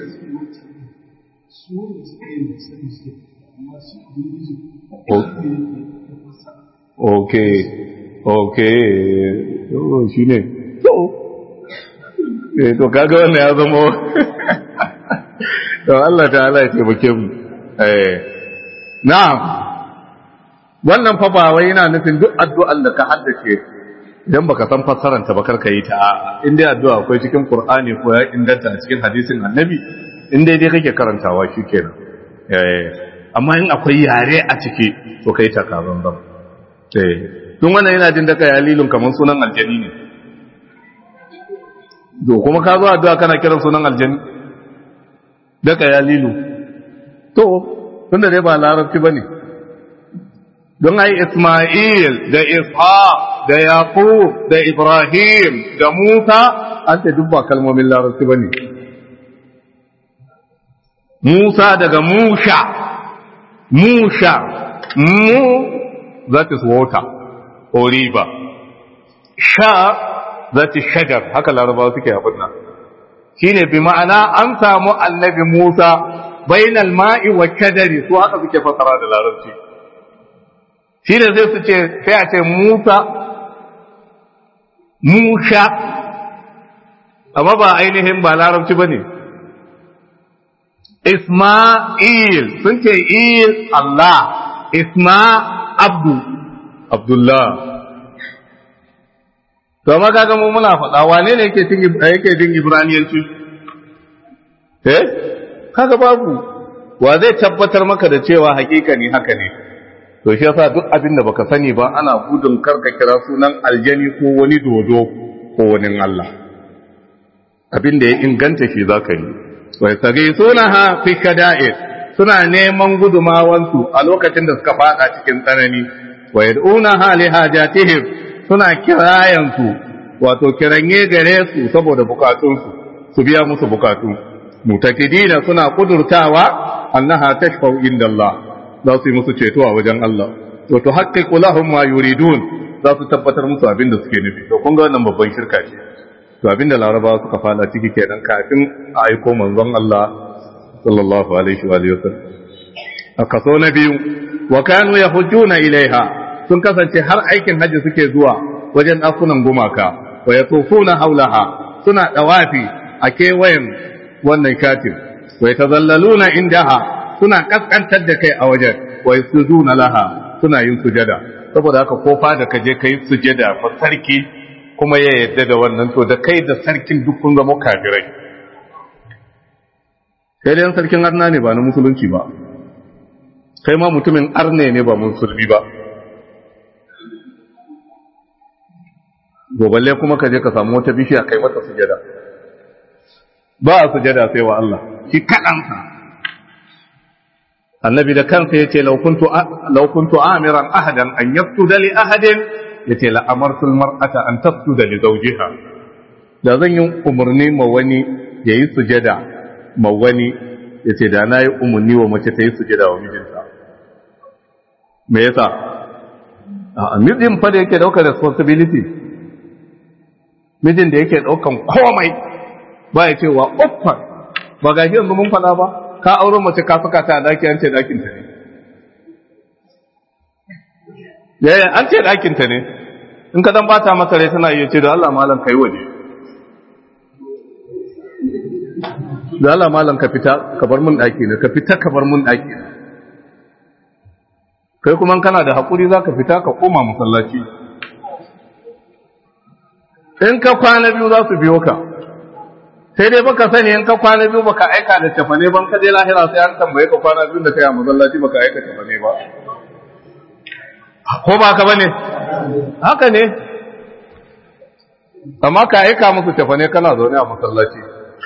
okay okay oh shine to eh to kaga wannan ya zama to Allah ta'ala ya taimake mu eh na'am wannan fa ba wai yana nufin duk addu'ar da ka haddace idan baka san fassaranta ba karka yi ta in dai addu'a akwai cikin Qur'ani ko ya inganta a cikin hadisin Annabi in dai dai kake karantawa shikenan eh amma in akwai yare a ciki to kai ta kazan zam eh tun wannan yana jin daka yalilun kaman sunan aljani ne do kuma ka zo addu'a kana kiran sunan aljani daka yalilu to tunda dai ba larabci bane don ai Isma'il da Ishaq da Yaqub da Ibrahim da Musa an ta dubba kalmomin larabci bane Musa daga Musha Musha mu that is water or river sha that is shajar haka larabawa suke abin nan shine bi ma'ana an samu annabi Musa bainal ma'i wa shajari su haka suke fasara da larabci shi ne zai su ce sai a ce Musa Musha amma ba ainihin ba larabci ba ne Isma'il sun ce il Allah Isma Abdu Abdullah to amma kaga mu muna faɗa wane ne yake cin yake jin Ibraniyanci eh kaga babu wa zai tabbatar maka da cewa hakika ne haka ne to shi yasa duk abin da baka sani ba ana gudun karka kira sunan aljani ko wani dodo ko wani Allah abin da ya inganta shi zaka yi wa yasaghisunaha fi kada'ir suna neman gudumawansu a lokacin da suka fada cikin tsanani wa yad'unaha li hajatihim suna kirayansu wato kiranye gare su saboda bukatunsu su biya musu bukatu mutakidina suna kudurtawa annaha tashfa'u inda Allah za su yi musu ceto a wajen Allah to to haqqiqu lahum ma yuridun za su tabbatar musu abin da suke nufi to kun ga wannan babban shirka ce to abin da Larabawa suka fada ciki kenan kafin a aiko manzon Allah sallallahu alaihi wa sallam a kaso na biyu wa kanu yahujuna ilaiha sun kasance har aikin haji suke zuwa wajen dakunan gumaka wa yatufuna haulaha suna dawafi a kewayen wannan katin wa yatazallaluna indaha suna kaskantar da kai a wajen wa yasuduna laha suna yin sujada saboda haka ko fa da kaje kai sujada fa sarki kuma ya yadda da wannan to da kai da sarkin duk kun zama kafirai sai dai sarkin arna ne ba na musulunci ba kai ma mutumin arne ne ba musulmi ba goballe kuma kaje ka samu wata bishiya kai mata sujada ba a sujada sai wa Allah shi kadansa annabi da kansa yace law kuntu law kuntu amiran ahadan an yasjuda li ahadin yace la amartu almar'ata an tasjuda li zawjiha da zan yi umurni ma wani yayi sujada ma wani yace da nayi umurni wa mace ta yi sujada wa mijinta me yasa a mijin fa da yake daukar responsibility mijin da yake daukan komai ba ya cewa uffar ba ga shi yanzu mun fada ba ka auro mace ka saka ta a daki an ce dakin ta ne yaya an ce dakin ta ne in ka dan bata masa rai tana iya ce da Allah malam kai waje da Allah malam ka fita ka bar mun daki ne ka fita ka bar mun daki ne kai kuma kana da hakuri zaka fita ka koma masallaci in ka kwana biyu za su biyo ka sai dai baka sani in ka kwana biyu baka aika da tafane ban ka je lahira sai an tambaye ka kwana biyu da kai a masallaci baka aika tafane ba ko ba ka bane haka ne amma ka aika musu tafane kana zaune a masallaci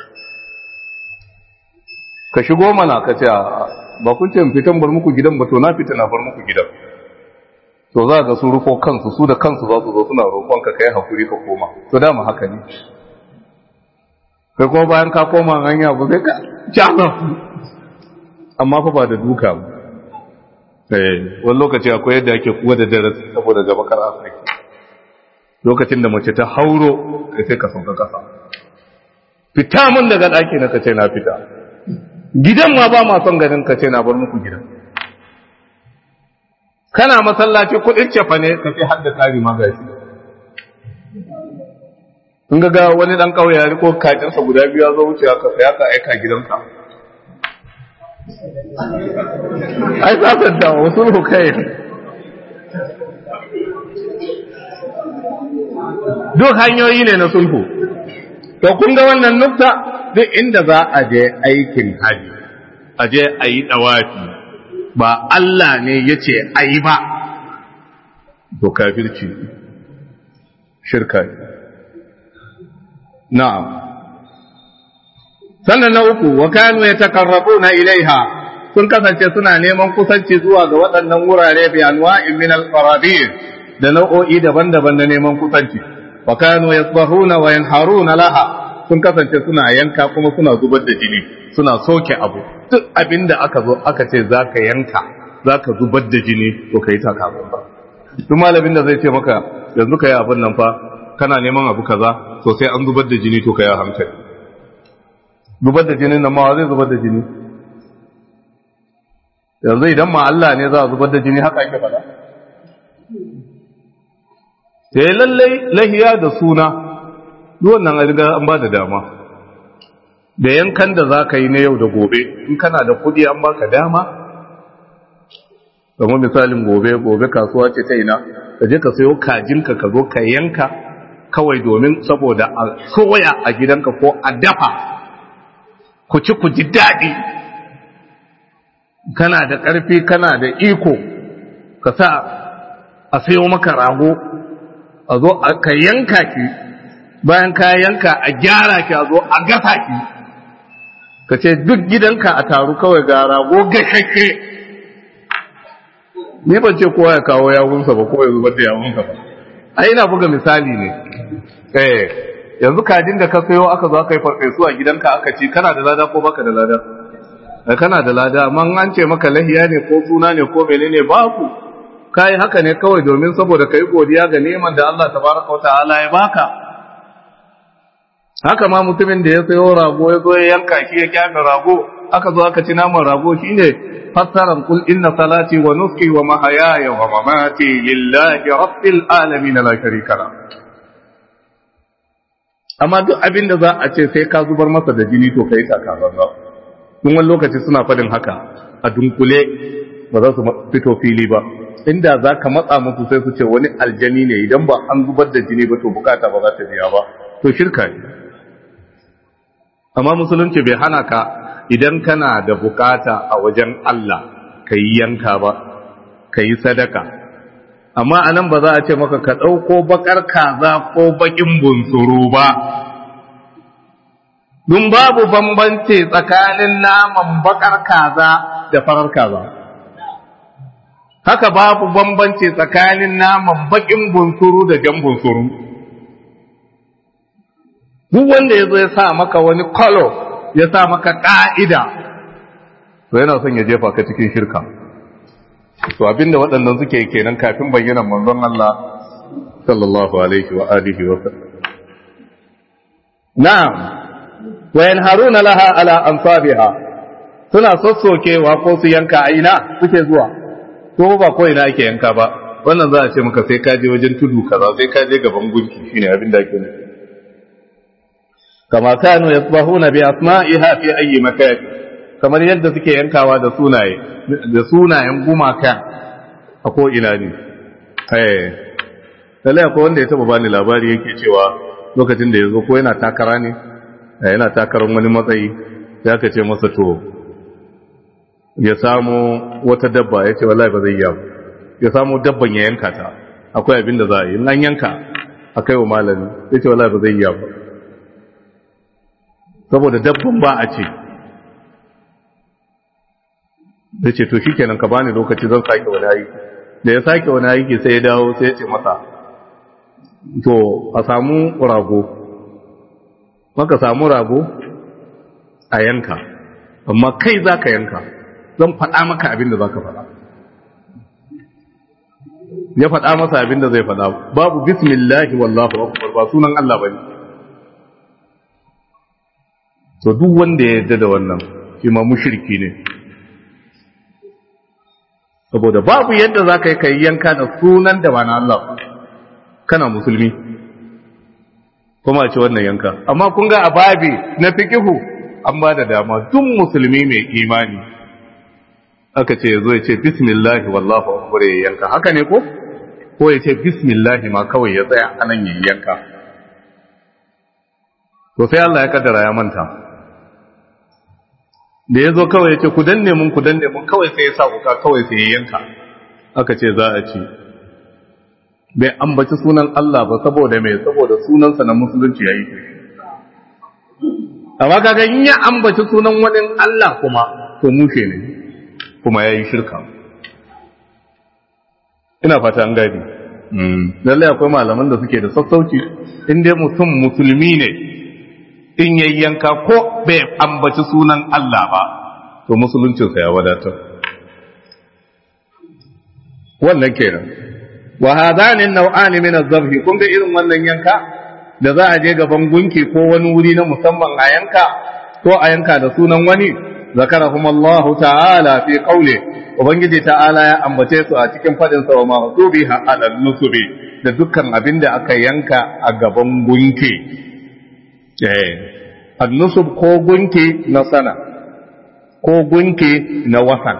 ka shigo mana ka ce ba kun ce fitan bar muku gidan ba to na fita na bar muku gidan to za ga su rufo kansu su da kansu za su zo suna roƙon ka kai hakuri ka koma to dama haka ne kai kuma bayan ka koma hanya ba sai ka jama amma fa ba da duka ba eh wani lokaci akwai yadda ake kuwa da darasi saboda gaba kar Afirka lokacin da mace ta hauro sai ka sauka kasa fita mun daga daki na kace na fita gidan ma ba ma son ganin kace na bar muku gidan kana masallaci kudin cefa ne kace har da tsari ma gashi in ga wani dan kauye ya riko kakinsa guda biyu ya zo wuce ka sai ka aika gidanka ai sasan da wasu kai duk hanyoyi ne na sulhu to kun ga wannan nukta duk inda za a je aikin haji a je a yi dawafi ba Allah ne ya ce a yi ba to kafirci shirka na'am sannan na uku wa kanu yatakarrabuna ilaiha sun kasance suna neman kusanci zuwa ga waɗannan wurare bi anwa'in min al-qarabir da nau'o'i daban-daban na neman kusanci wa kanu yasbahuna wa yanharuna laha sun kasance suna yanka kuma suna zubar da jini suna soke abu duk abinda aka zo aka ce zaka yanka zaka zubar da jini to kai ta kafin ba duk malamin da zai ce maka yanzu kai abin nan fa kana neman abu kaza to sai an zubar da jini to kai a hankali zubar da jinin nan ma zai zubar da jini yanzu idan ma Allah ne za a zubar da jini haka ake faɗa sai lallai lahiya da suna duwannan an riga an ba da dama da yankan da za ka yi na yau da gobe in kana da kudi an baka dama kamar misalin gobe gobe kasuwa ce ta ina ka je ka sayo kajinka ka zo ka yanka kawai domin saboda a soya a gidanka ko a dafa ku ci ku ji daɗi kana da ƙarfi kana da iko ka sa a sayo maka rago a zo ka yanka ki bayan ka yanka a gyara ki a zo a gasa ki ka ce duk gidanka a taru kawai ga rago gashashe ni ban ce kowa ya kawo yawunsa ba ko ya zubar da yawunsa ba ai ina buga misali ne eh yanzu kajin da ka sayo aka zo aka yi farfesu a gidanka aka ci kana da lada ko baka da lada kana da lada amma an ce maka lahiya ne ko suna ne ko menene babu kai haka ne kawai domin saboda kai godiya ga neman da Allah tabaraka wa ta'ala ya baka haka ma mutumin da ya sayo rago ya zo ya yanka shi ya kyafe rago aka zo aka ci naman rago shine fassaran kul inna salati wa nuski wa mahayaya wa mamati lillahi rabbil alamin la sharika la amma duk abin da za a ce sai ka zubar masa da jini to kai ta ka zanza kun wani lokaci suna fadin haka a dunkule ba za su fito fili ba inda za ka matsa musu sai su ce wani aljani ne idan ba an zubar da jini ba to bukata ba za ta biya ba to shirka ne amma musulunci bai hana ka idan kana da bukata a wajen Allah ka yi yanka ba ka yi sadaka amma anan ba za a ce maka ka ɗauko bakar kaza ko bakin bunsuru ba dun babu bambanci tsakanin naman bakar kaza da farar kaza haka babu bambanci tsakanin naman bakin bunsuru da jan bunsuru duk wanda ya zo ya sa maka wani kalo ya sa maka ƙa'ida to yana son ya jefa ka cikin shirka to abinda waɗannan suke kenan kafin bayyana manzon Allah sallallahu alaihi wa alihi wa sallam na'am wa yanharuna laha ala ansabiha suna sossokewa ko su yanka aina suke zuwa ko ba ko ina ake yanka ba wannan za a ce maka sai ka je wajen tudu kaza sai ka je gaban gunki shine abin da ake nufi kama kanu yasbahuna bi asma'iha fi ayi makan kamar yadda suke yankawa da sunaye da sunayen gumaka a ko ina ne eh lalle akwai wanda ya taba bani labari yake cewa lokacin da yazo ko yana takara ne yana takarar wani matsayi sai aka ce masa to ya samu wata dabba yace wallahi ba zai yi ba ya samu dabban ya yanka ta akwai abin da za a yi in an yanka akai wa malami yace wallahi ba zai yi ba saboda dabban ba a ce da ce to shikenan ka bani lokaci zan sake wani aiki da ya sake wani aiki sai ya dawo sai ya ce masa to a samu rago maka samu rago a yanka amma kai za ka yanka zan faɗa maka abin da za ka faɗa ya faɗa masa abin da zai faɗa babu bismillahi wallahu akbar ba sunan Allah bane to duk wanda ya yarda da wannan shi ma mushriki ne saboda babu yadda za ka yi ka yanka da sunan da ba na Allah kana musulmi kuma a ce wannan yanka amma kun ga a babi na fikihu an ba da dama duk musulmi mai imani aka ce ya zo ya ce bismillahi wallahu akbar ya yanka haka ne ko ko ya ce bismillahi ma kawai ya tsaya anan ya yanka to sai Allah ya kaddara ya manta da ya zo kawai ya ce ku danne mun ku danne mun kawai sai ya sa wuka kawai sai ya yanka aka ce za a ci bai ambaci sunan Allah ba saboda mai saboda sunansa na musulunci ya yi amma kaga in ya ambaci sunan wani Allah kuma to mushe ne kuma ya yi shirka ina fata an gadi lallai akwai malaman da suke da sassauci in dai mutum musulmi ne in yayyanka ko bai ambaci sunan Allah ba to musuluncinsa ya wadatar wannan kenan wa hadani nau'ani min az-zabh kun ga irin wannan yanka da za a je gaban gunki ko wani wuri na musamman a yanka ko a yanka da sunan wani zakarahum Allah ta'ala fi qawli ubangiji ta'ala ya ambace su a cikin fadin sa wa ma'tubiha ala nusubi da dukkan abinda aka yanka a gaban gunki eh annusub ko gunki na sana ko gunki na wasan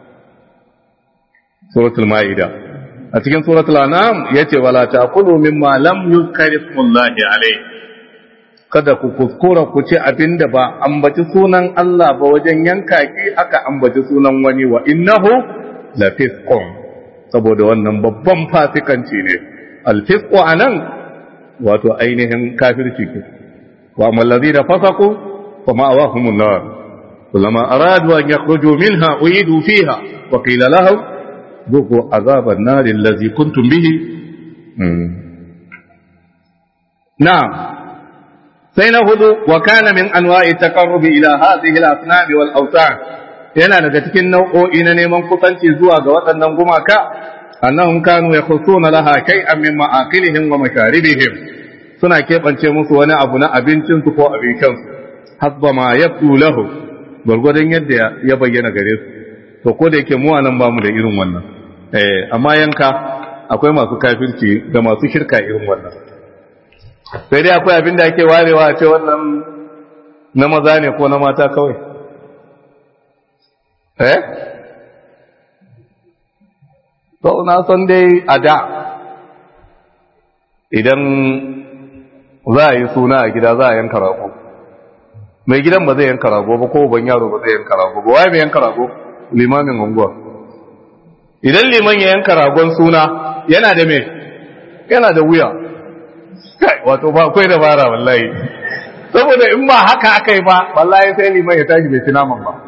suratul maida a cikin suratul anam yace wala ta'kulu mimma lam yuzkar ismullahi alayhi kada ku kuskura ku ci abinda ba ambaci sunan Allah ba wajen yanka ki aka ambaci sunan wani wa innahu la fisqun saboda wannan babban fasikanci ne al fisqu anan wato ainihin kafirci ke wa amal ladina fasaqu fa ma'awahumun nar kullama aradu an yakhruju minha uidu fiha wa qila lahum ذوقوا عذاب النار الذي كنتم به نعم سينهض وكان من أنواع التقرب إلى هذه الأصنام والأوثان yana daga cikin nau'o'i na neman kusanci zuwa ga waɗannan gumaka annahum kanu yakhussuna laha shay'an min ma'aqilihim wa masharibihim suna keɓance musu wani abu na abincin su ko abin shan su hasba ma yabdu lahu gurgurdan yadda ya bayyana gare su to ko da yake mu anan bamu da irin wannan eh amma yanka akwai masu kafirci da masu shirka irin wannan sai dai akwai abin da ake warewa a ce wannan na maza ne ko na mata kawai eh to na san dai a da idan za a yi suna a gida za a yanka rago mai gidan ba zai yanka rago ba ko ban yaro ba zai yanka rago ba wai mai yanka rago limamin unguwa idan liman ya yanka ragon suna yana da me yana da wuya kai wato ba akwai dabara wallahi saboda in ba haka aka yi ba wallahi sai liman ya tashi bai ci naman ba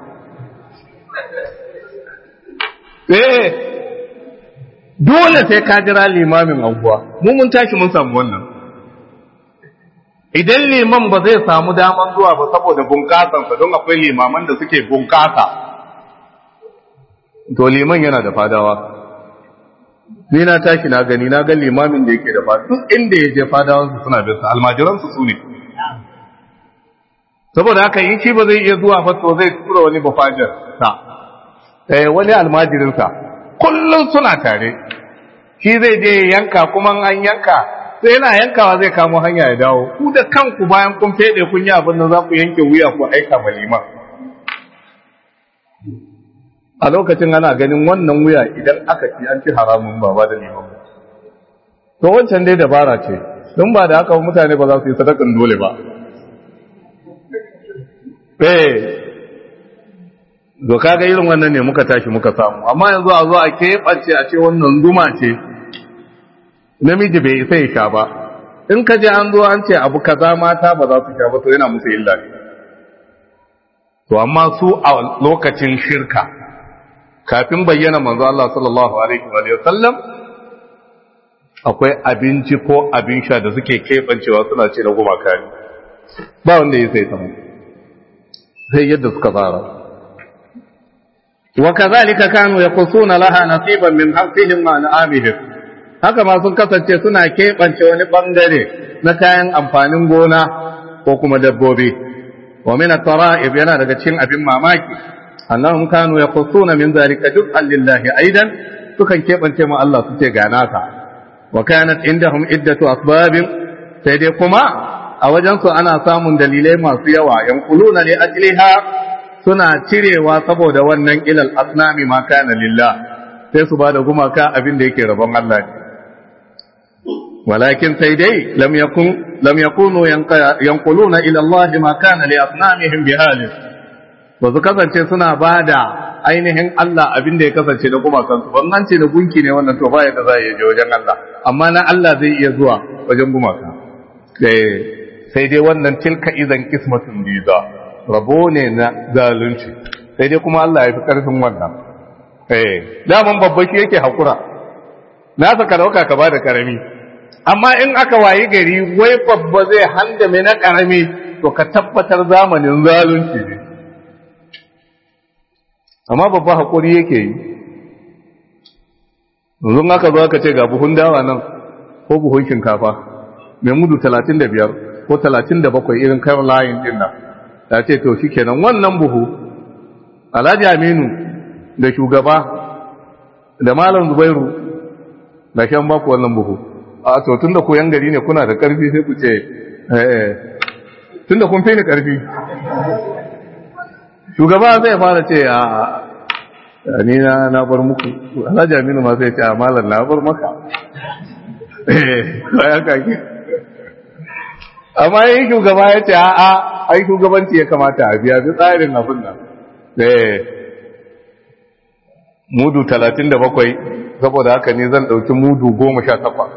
eh dole sai ka jira limamin unguwa mu mun tashi mun samu wannan idan liman ba zai samu daman zuwa ba saboda bunƙasansa don akwai limaman da suke bunƙasa to liman yana da fadawa ni na tashi na gani na ga limamin da yake da fadawa duk inda ya je fadawansu suna bin sa almajiransu su ne saboda haka in shi ba zai iya zuwa fa to zai tura wani bafajar sa eh wani almajirin sa kullun suna tare shi zai je yanka kuma an yanka sai yana yankawa zai kamo hanya ya dawo ku da kanku bayan kun fede kun yi abin da za ku yanke wuya ku aika ma liman a lokacin ana ganin wannan wuya idan aka ci an ci haramun ba ba da liman to wancan dai dabara ce don ba da haka mutane ba za su yi sadakan dole ba eh doka ga irin wannan ne muka tashi muka samu amma yanzu a zo a keɓance a ce wannan zuma ce namiji bai isa ya sha ba in ka je an zo an ce abu kaza mata ba za su sha ba to yana musu illa ne to amma su a lokacin shirka kafin bayyana manzo Allah sallallahu alaihi wa sallam akwai abinci ko abin sha da suke keɓancewa suna ce na gumaka ne ba wanda ya sai samu sai yadda suka tsara wa kazalika kanu yaqusuna laha nasiban min harfihim wa an'amihim haka ma sun kasance suna keɓance wani bangare na kayan amfanin gona ko kuma dabbobi wa min at-tara'ib yana daga cikin abin mamaki annahum kanu yaqusuna min zalika juz'an lillahi aidan sukan keɓance ma Allah su ce ga naka wa kanat indahum iddatu asbabin sai dai kuma a wajen su ana samun dalilai masu yawa yanquluna li ajliha suna cirewa saboda wannan ilal asnami ma kana lillah sai su bada gumaka abin da yake rabon Allah ne walakin sai dai lam yakun lam yakunu yanquluna ila Allah ma kana li asnamihim bihalin ba su kasance suna bada ainihin Allah abin da ya kasance da gumakan su ban an ce da gunki ne wannan to ba yadda za ya je wajen Allah amma na Allah zai iya zuwa wajen gumaka sai dai wannan tilka idan qismatun biza rabo ne na zalunci sai dai kuma Allah ya fi karfin wannan eh daman babba shi yake hakura na saka dauka ka bada karami amma in aka wayi gari wai babba zai handame na karami to ka tabbatar zamanin zalunci ne amma babba hakuri yake yi yanzu aka zo aka ce ga buhun dawa nan ko buhun shinkafa mai mudu talatin da biyar ko talatin da bakwai irin kayan layin din nan ta ce to shikenan wannan buhu Alhaji Aminu da shugaba da Malam Zubairu da shan baku wannan buhu a to tunda ku yan gari ne kuna da karfi sai ku ce eh tunda kun fi ni karfi shugaba zai fara ce a ni na na bar muku Alhaji Aminu ma sai ce a Malam na bar maka eh kai kake amma yin shugaba ya ce a'a ai shugabanci ya kamata a biya bi tsarin abin nan eh mudu talatin da bakwai saboda haka ne zan ɗauki mudu goma sha takwas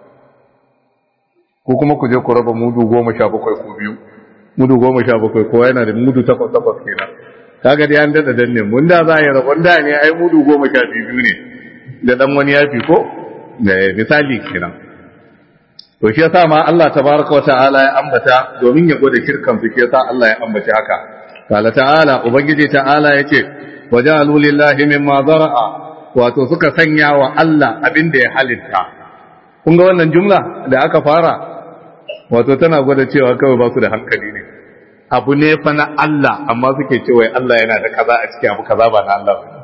ko kuma ku je ku raba mudu goma sha bakwai ko biyu mudu goma sha bakwai kowa yana da mudu takwas takwas kenan kaga dai an daɗa danne mun da za a yi rabon da ne ai mudu goma sha biyu ne da ɗan wani yafi ko misali kenan to shi yasa ma Allah tabaraka wata'ala ya ambata domin ya gode shirkan su shi yasa Allah ya ambaci haka qala ta'ala ubangiji ta'ala yace wajalu lillahi mimma zara'a wato suka sanya wa Allah abin da ya halitta kun ga wannan jumla da aka fara wato tana gwada cewa kawai ba su da hankali ne abu ne fa na Allah amma suke cewa Allah yana da kaza a cikin abu kaza ba na Allah ba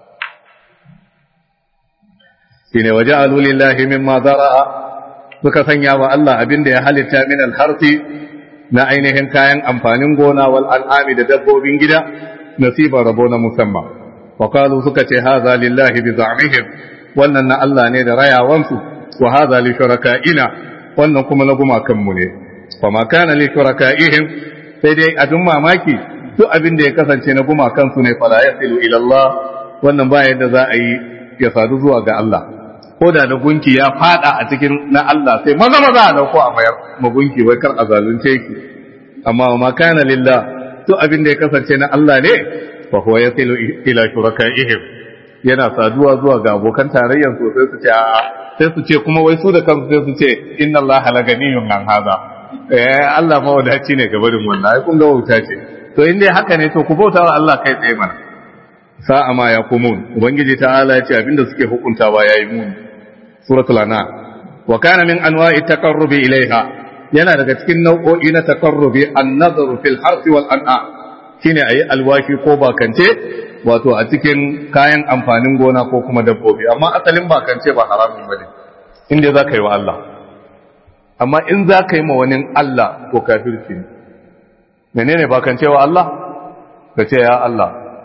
shine wajalu lillahi mimma zara'a suka sanya wa Allah abin da ya halitta min al-harfi na ainihin kayan amfanin gona wal al'ami da dabbobin gida nasiba rabo na musamman wa qalu suka ce hadha lillahi bi za'mihim wannan na Allah ne da rayawansu wa hadha li shuraka'ina wannan kuma na gumakan mu ne fa ma kana li shuraka'ihim sai dai abin mamaki duk abin da ya kasance na gumakan su ne fala yasilu ila Allah wannan ba yadda za a yi ya sadu zuwa ga Allah ko da na gunki ya fada a cikin na Allah sai maza maza a dauko a mayar magunki wai kar a zalunce ki amma ma kana lillah to abin da ya kasance na Allah ne fa huwa yasilu ila shurakaihim yana saduwa zuwa ga abokan tarayyar su sai su ce a sai su ce kuma wai su da kansu sai su ce inna Allah la ganiyun an hada eh Allah ma wadaci ne ga barin wannan ai kun ga wauta ce to in dai haka ne to ku bauta wa Allah kai tsaye mana sa'a ma yaqumun ubangiji ta'ala ya ce abinda suke hukuntawa yayi muni suratul anam wa kana min anwa'i taqarrubi ilaiha yana daga cikin nau'o'i na taqarrubi an-nazaru fil harfi wal an'am shine ayi alwashi ko bakance wato a cikin kayan amfanin gona ko kuma dabbobi amma asalin bakance ba haramun bane inda zaka yi wa Allah amma in zaka yi ma wani Allah to kafirci ne menene bakance wa Allah kace ya Allah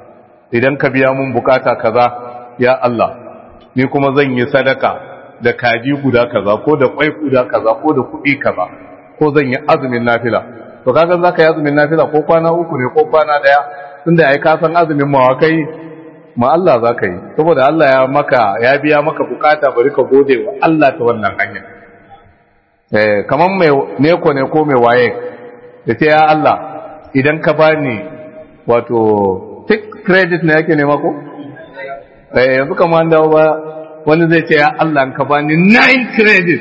idan ka biya mun bukata kaza ya Allah ni kuma zan yi sadaka da kaji guda kaza ko da kwai guda kaza ko da kuɗi kaza ko zan yi azumin nafila to kaga zaka yi azumin nafila ko kwana uku ne ko kwana daya tunda ai ka san azumin mawa kai ma Allah zaka yi saboda Allah ya maka ya biya maka bukata bari ka gode wa Allah ta wannan hanya eh kaman mai ne ko ne ko mai waye da ce ya Allah idan ka bani wato six credit ne yake nema ko eh yanzu kamar an dawo ba wani zai ce ya Allah ka bani nine credit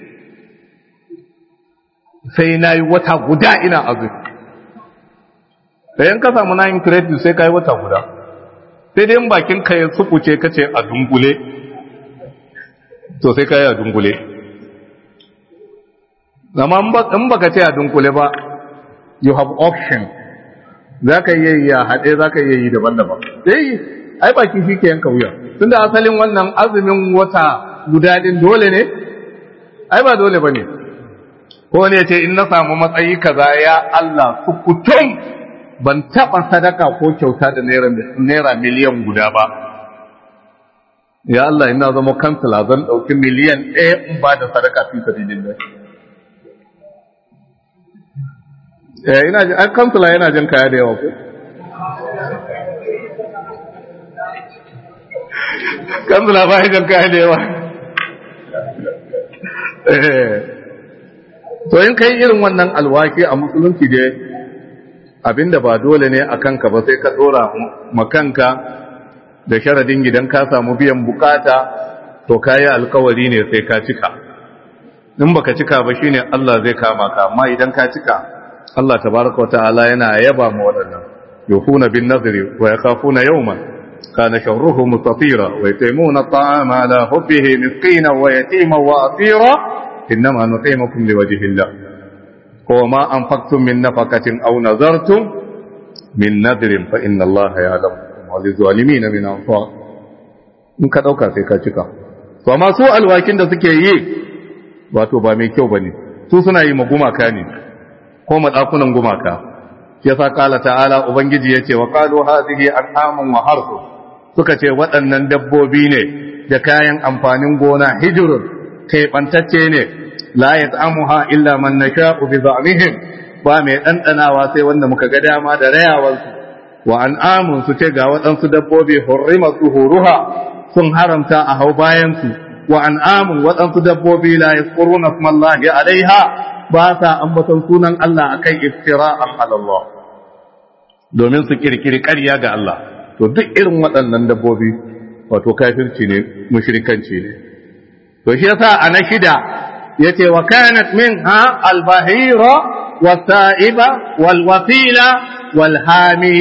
sai na yi wata guda ina azumi sayan ka samu nine credit sai ka yi wata guda sai dai bakin ka ya sukuce ka ce a dungule to sai ka yi a dungule amma in baka ce a dungule ba you have option za ka iya yi a haɗe za ka iya yi daban-daban sai ai baki shi ke yanka wuya tunda asalin wannan azumin wata guda din dole ne ai ba dole ba ne ko ne ce in na samu matsayi kaza ya Allah sukutum ban taɓa sadaka ko kyauta da naira miliyan guda ba ya Allah ina zama kansila zan ɗauki miliyan ɗaya in ba da sadaka fi sabilillah eh ina jin an kansila yana jin kaya da yawa ko kansila ba ya jin kaya da yawa eh to in kai irin wannan alwaki a musulunci dai abinda ba dole ne a kanka ba sai ka dora makanka da sharadin gidan ka samu biyan bukata to kayi alkawari ne sai ka cika in baka cika ba shine Allah zai kama ka amma idan ka cika Allah tabaraka wa ta'ala yana yaba mu wadannan yufuna bin nadri wa yakhafuna yawman kana sharruhu mustatira wa yatimuna at'ama ala hubbihi miskina wa yatima wa asira inma nutimukum liwajhi Allah وما أنفقتم من نفقة أو نذرتم من نذر فإن الله يعلم وللظالمين من أنفاق in ka ɗauka sai ka cika to amma su alwakin da suke yi wato ba mai kyau bane su suna yi ma gumaka ne ko matsakunan gumaka yasa kala ta'ala ubangiji yace wa qalu hadhihi an'amun wa harsu suka ce waɗannan dabbobi ne da kayan amfanin gona hijrun kai bantacce ne la yat'amuha illa man nasha'u bi za'mihim ba mai dandanawa sai wanda muka ga dama da rayawansu wa an'amun su ce ga waɗansu dabbobi hurrima zuhuruha sun haramta a hau bayan su wa an'amun waɗansu dabbobi la yazkuruna smallahi alaiha ba sa ambaton sunan Allah akan iftira'an ala Allah domin su kirkiri ƙarya ga Allah to duk irin waɗannan dabbobi wato kafirci ne mushrikanci ne to shi yasa a na shida yace wa kanat minha al-bahira was-sa'iba wal-wasila wal-hami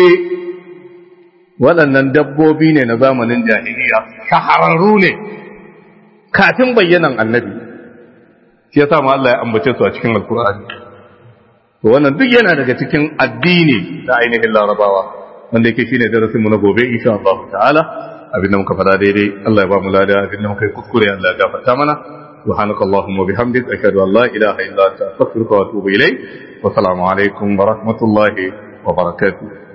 waɗannan dabbobi ne na zamanin jahiliya shahararru ne kafin bayyanan annabi shi yasa ma Allah ya ambace su a cikin alkur'ani to wannan duk yana daga cikin addini da ainihin larabawa wanda yake shine darasin mu na gobe insha Allah ta'ala abinda muka fada daidai Allah ya ba mu lada abinda muka yi kuskure Allah ya gafarta mana subhanakallahumma wa bihamdik ashhadu an la ilaha illa anta astaghfiruka wa atubu ilayk wa assalamu alaikum wa rahmatullahi wa barakatuh